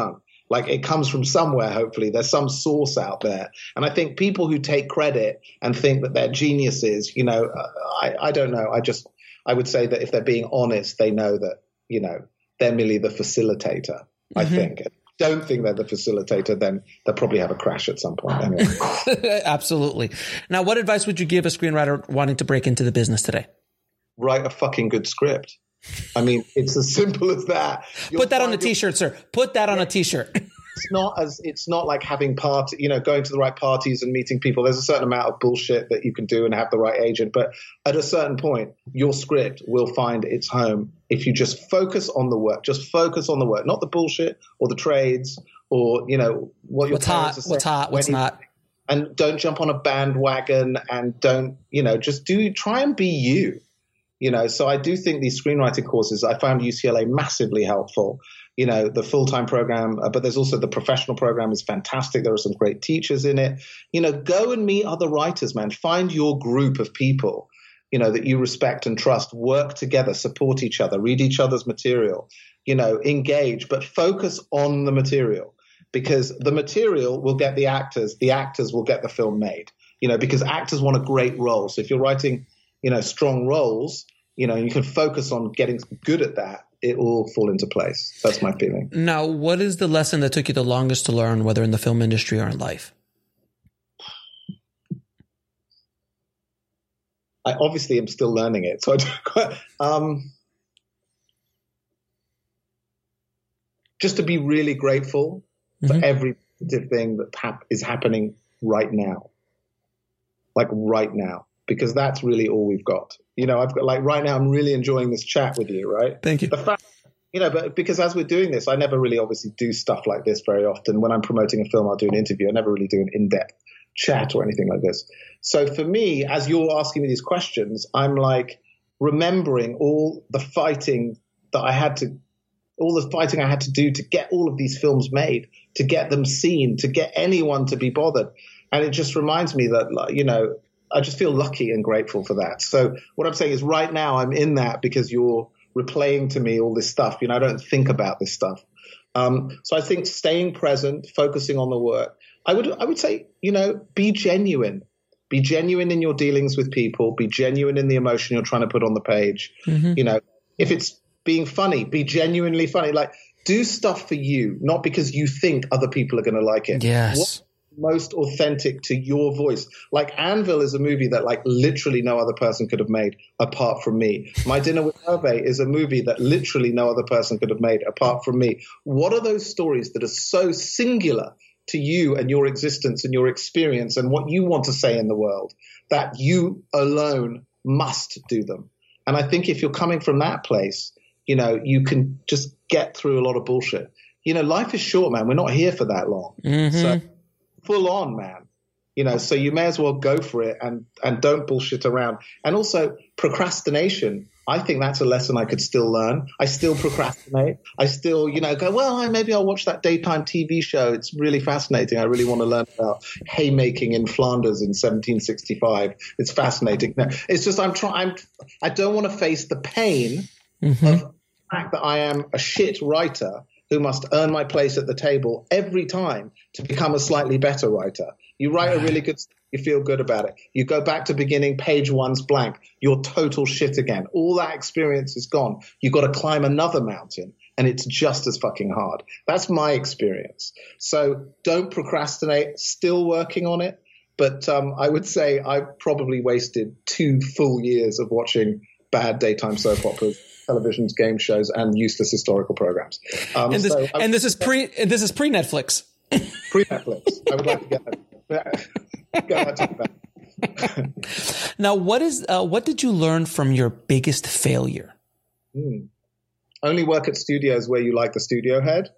Like it comes from somewhere, hopefully. There's some source out there. And I think people who take credit and think that they're geniuses, you know, I, I don't know. I just, I would say that if they're being honest, they know that, you know, they're merely the facilitator, I mm-hmm. think. Don't think they're the facilitator, then they'll probably have a crash at some point. Anyway. Absolutely. Now, what advice would you give a screenwriter wanting to break into the business today? Write a fucking good script. I mean, it's as simple as that. You'll Put that on a t-shirt, sir. Put that on a t-shirt. It's not as it's not like having party, you know, going to the right parties and meeting people. There's a certain amount of bullshit that you can do and have the right agent. But at a certain point, your script will find its home if you just focus on the work. Just focus on the work, not the bullshit or the trades or, you know, what your what's hot, are what's hot, what's not. And don't jump on a bandwagon and don't, you know, just do try and be you. You know, so I do think these screenwriting courses, I found U C L A massively helpful. You know, the full-time program, uh, but there's also the professional program is fantastic. There are some great teachers in it. You know, go and meet other writers, man. Find your group of people, you know, that you respect and trust. Work together, support each other, read each other's material, you know, engage, but focus on the material because the material will get the actors. The actors will get the film made, you know, because actors want a great role. So if you're writing, you know, strong roles, you know, you can focus on getting good at that. It will fall into place. That's my feeling. Now, what is the lesson that took you the longest to learn, whether in the film industry or in life? I obviously am still learning it. So I don't quite, um, just to be really grateful mm-hmm. for every positive thing that hap- is happening right now. Like right now. Because that's really all we've got. You know, I've got like right now, I'm really enjoying this chat with you, right? Thank you. The fact, you know, but because as we're doing this, I never really obviously do stuff like this very often. When I'm promoting a film, I'll do an interview. I never really do an in-depth chat or anything like this. So for me, as you're asking me these questions, I'm like remembering all the fighting that I had to, all the fighting I had to do to get all of these films made, to get them seen, to get anyone to be bothered. And it just reminds me that, like, you know, I just feel lucky and grateful for that. So what I'm saying is right now I'm in that because you're replaying to me all this stuff. You know, I don't think about this stuff. Um, so I think staying present, focusing on the work. I would I would say, you know, be genuine. Be genuine in your dealings with people. Be genuine in the emotion you're trying to put on the page. Mm-hmm. You know, if it's being funny, be genuinely funny. Like do stuff for you, not because you think other people are going to like it. Yes. What most authentic to your voice. Like Anvil is a movie that like literally no other person could have made apart from me. My Dinner with Hervé is a movie that literally no other person could have made apart from me. What are those stories that are so singular to you and your existence and your experience and what you want to say in the world that you alone must do them? And I think if you're coming from that place, you know, you can just get through a lot of bullshit. You know, life is short, man. We're not here for that long. Mm-hmm. So full on, man. You know, so you may as well go for it and, and don't bullshit around. And also procrastination. I think that's a lesson I could still learn. I still procrastinate. I still, you know, go, well, maybe I'll watch that daytime T V show. It's really fascinating. I really want to learn about haymaking in Flanders in seventeen sixty-five. It's fascinating. No, it's just I'm trying. I don't want to face the pain mm-hmm. of the fact that I am a shit writer who must earn my place at the table every time to become a slightly better writer. You write a really good, you feel good about it. You go back to beginning, page one's blank. You're total shit again. All that experience is gone. You've got to climb another mountain, and it's just as fucking hard. That's my experience. So don't procrastinate, still working on it. But um, I would say I probably wasted two full years of watching bad daytime soap operas, televisions, game shows, and useless historical programs. Um, and, this, so and this is pre. And this is pre Netflix. Pre Netflix. I would like to get that. Get that back. Now, what is uh, what did you learn from your biggest failure? Hmm. Only work at studios where you like the studio head.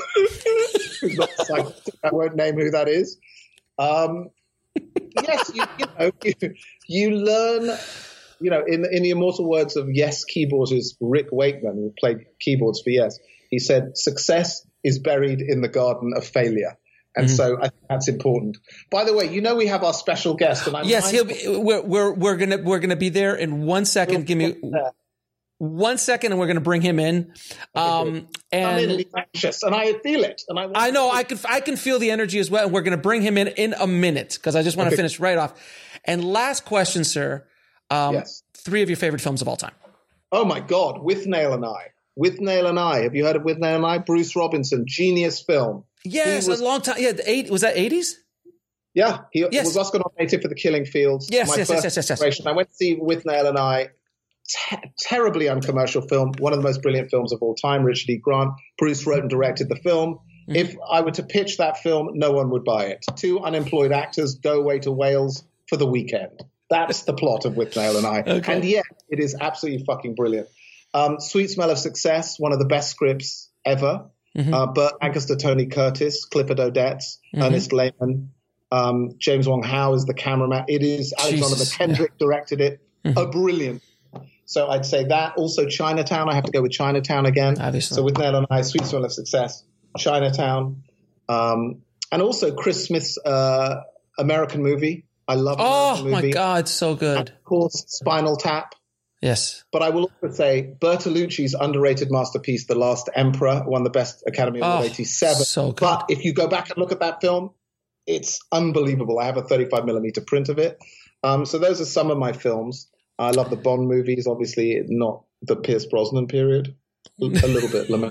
I won't name who that is. Um, yes, you, you know, you, you learn. You know, in in the immortal words of Yes keyboardist Rick Wakeman, who played keyboards for Yes, he said, "Success is buried in the garden of failure." And mm-hmm. so I think that's important. By the way, you know we have our special guest, and I'm yes, he'll be, we're we're we're gonna we're gonna be there in one second. We'll Give me. one second, and we're going to bring him in. Um, and I'm in, anxious, and I feel it. And I, I know I can I can feel the energy as well. And we're going to bring him in in a minute because I just want to okay. finish right off. And last question, sir. Um, yes. Three of your favorite films of all time. Oh my God, Withnail and I. Withnail and I. Have you heard of Withnail and I? Bruce Robinson, genius film. Yes, was, a long time. Yeah, the eight was that eighties? Yeah, he yes. was Oscar nominated for The Killing Fields. Yes, My yes, first yes, yes, yes, yes. I went to see Withnail and I. Te- terribly uncommercial film, one of the most brilliant films of all time. Richard E. Grant. Bruce wrote and directed the film. Mm-hmm. If I were to pitch that film, no one would buy it. Two unemployed actors go away to Wales for the weekend. That's the plot of Withnail and I. Okay. And yet, it is absolutely fucking brilliant. Um, Sweet Smell of Success, one of the best scripts ever. Mm-hmm. Uh, Burt Lancaster, Tony Curtis, Clifford Odets, mm-hmm. Ernest Lehman, um, James Wong Howe is the cameraman. It is Alexander McKendrick yeah. directed it. Mm-hmm. A brilliant. So I'd say that. Also Chinatown. I have to go with Chinatown again. Obviously. So Withnail and I, Sweet Smell of Success, Chinatown, um, and also Chris Smith's uh, American movie. I love Oh American movie. My God, so good. And of course, Spinal Tap. Yes. But I will also say Bertolucci's underrated masterpiece, The Last Emperor, won the Best Academy Award oh, eighty-seven. So good. But if you go back and look at that film, it's unbelievable. I have a thirty-five millimeter print of it. Um, so those are some of my films. I love the Bond movies, obviously not the Pierce Brosnan period, a little bit limited.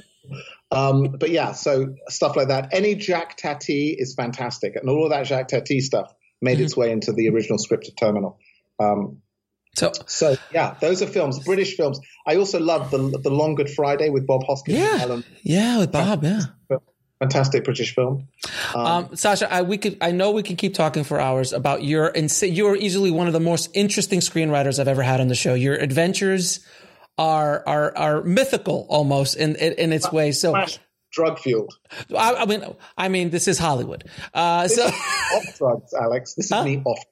Um, but yeah, so stuff like that. Any Jacques Tati is fantastic. And all of that Jacques Tati stuff made mm-hmm. its way into the original script of Terminal. Um, so, so yeah, those are films, British films. I also love the the Long Good Friday with Bob Hoskins. Yeah, and Helen. yeah, with Bob, yeah. Fantastic British film. Um, um, Sasha, I, we could, I know we can keep talking for hours about your, insa- you're easily one of the most interesting screenwriters I've ever had on the show. Your adventures are, are, are mythical almost in, in, in its way. So drug fueled. I, I mean, I mean, this is Hollywood. Uh, this so is off drugs, Alex. This is huh? me off.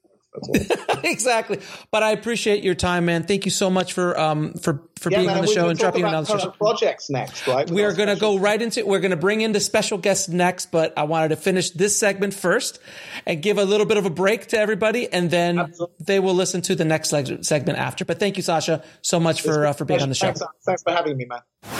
Exactly. But I appreciate your time, man. Thank you so much for um for for yeah, being man, on the we, show we and dropping another show. Projects next, right? We are going to go right into it. We're going to bring in the special guest next, but I wanted to finish this segment first and give a little bit of a break to everybody, and then Absolutely. They will listen to the next leg- segment after. But thank you, Sasha, so much for uh, for being on the show. Thanks, thanks for having me, man.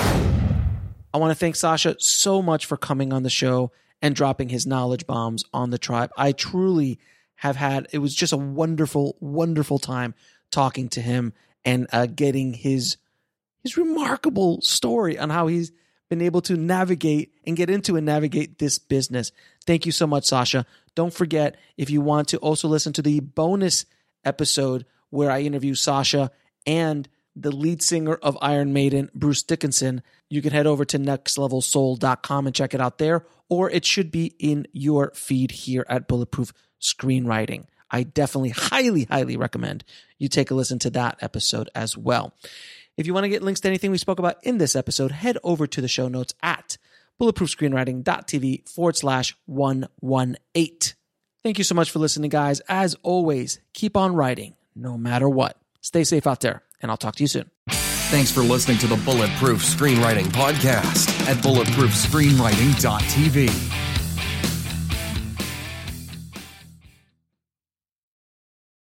I want to thank Sasha so much for coming on the show and dropping his knowledge bombs on the tribe. I truly have had, it was just a wonderful, wonderful time talking to him and uh, getting his his remarkable story on how he's been able to navigate and get into and navigate this business. Thank you so much, Sasha. Don't forget, if you want to also listen to the bonus episode where I interview Sasha and the lead singer of Iron Maiden, Bruce Dickinson, you can head over to next level soul dot com and check it out there, or it should be in your feed here at Bulletproof Screenwriting. I definitely highly, highly recommend you take a listen to that episode as well. If you want to get links to anything we spoke about in this episode, head over to the show notes at bulletproofscreenwriting.tv forward slash 118. Thank you so much for listening, guys. As always, keep on writing, no matter what. Stay safe out there, and I'll talk to you soon. Thanks for listening to the Bulletproof Screenwriting Podcast at bulletproof screenwriting dot t v.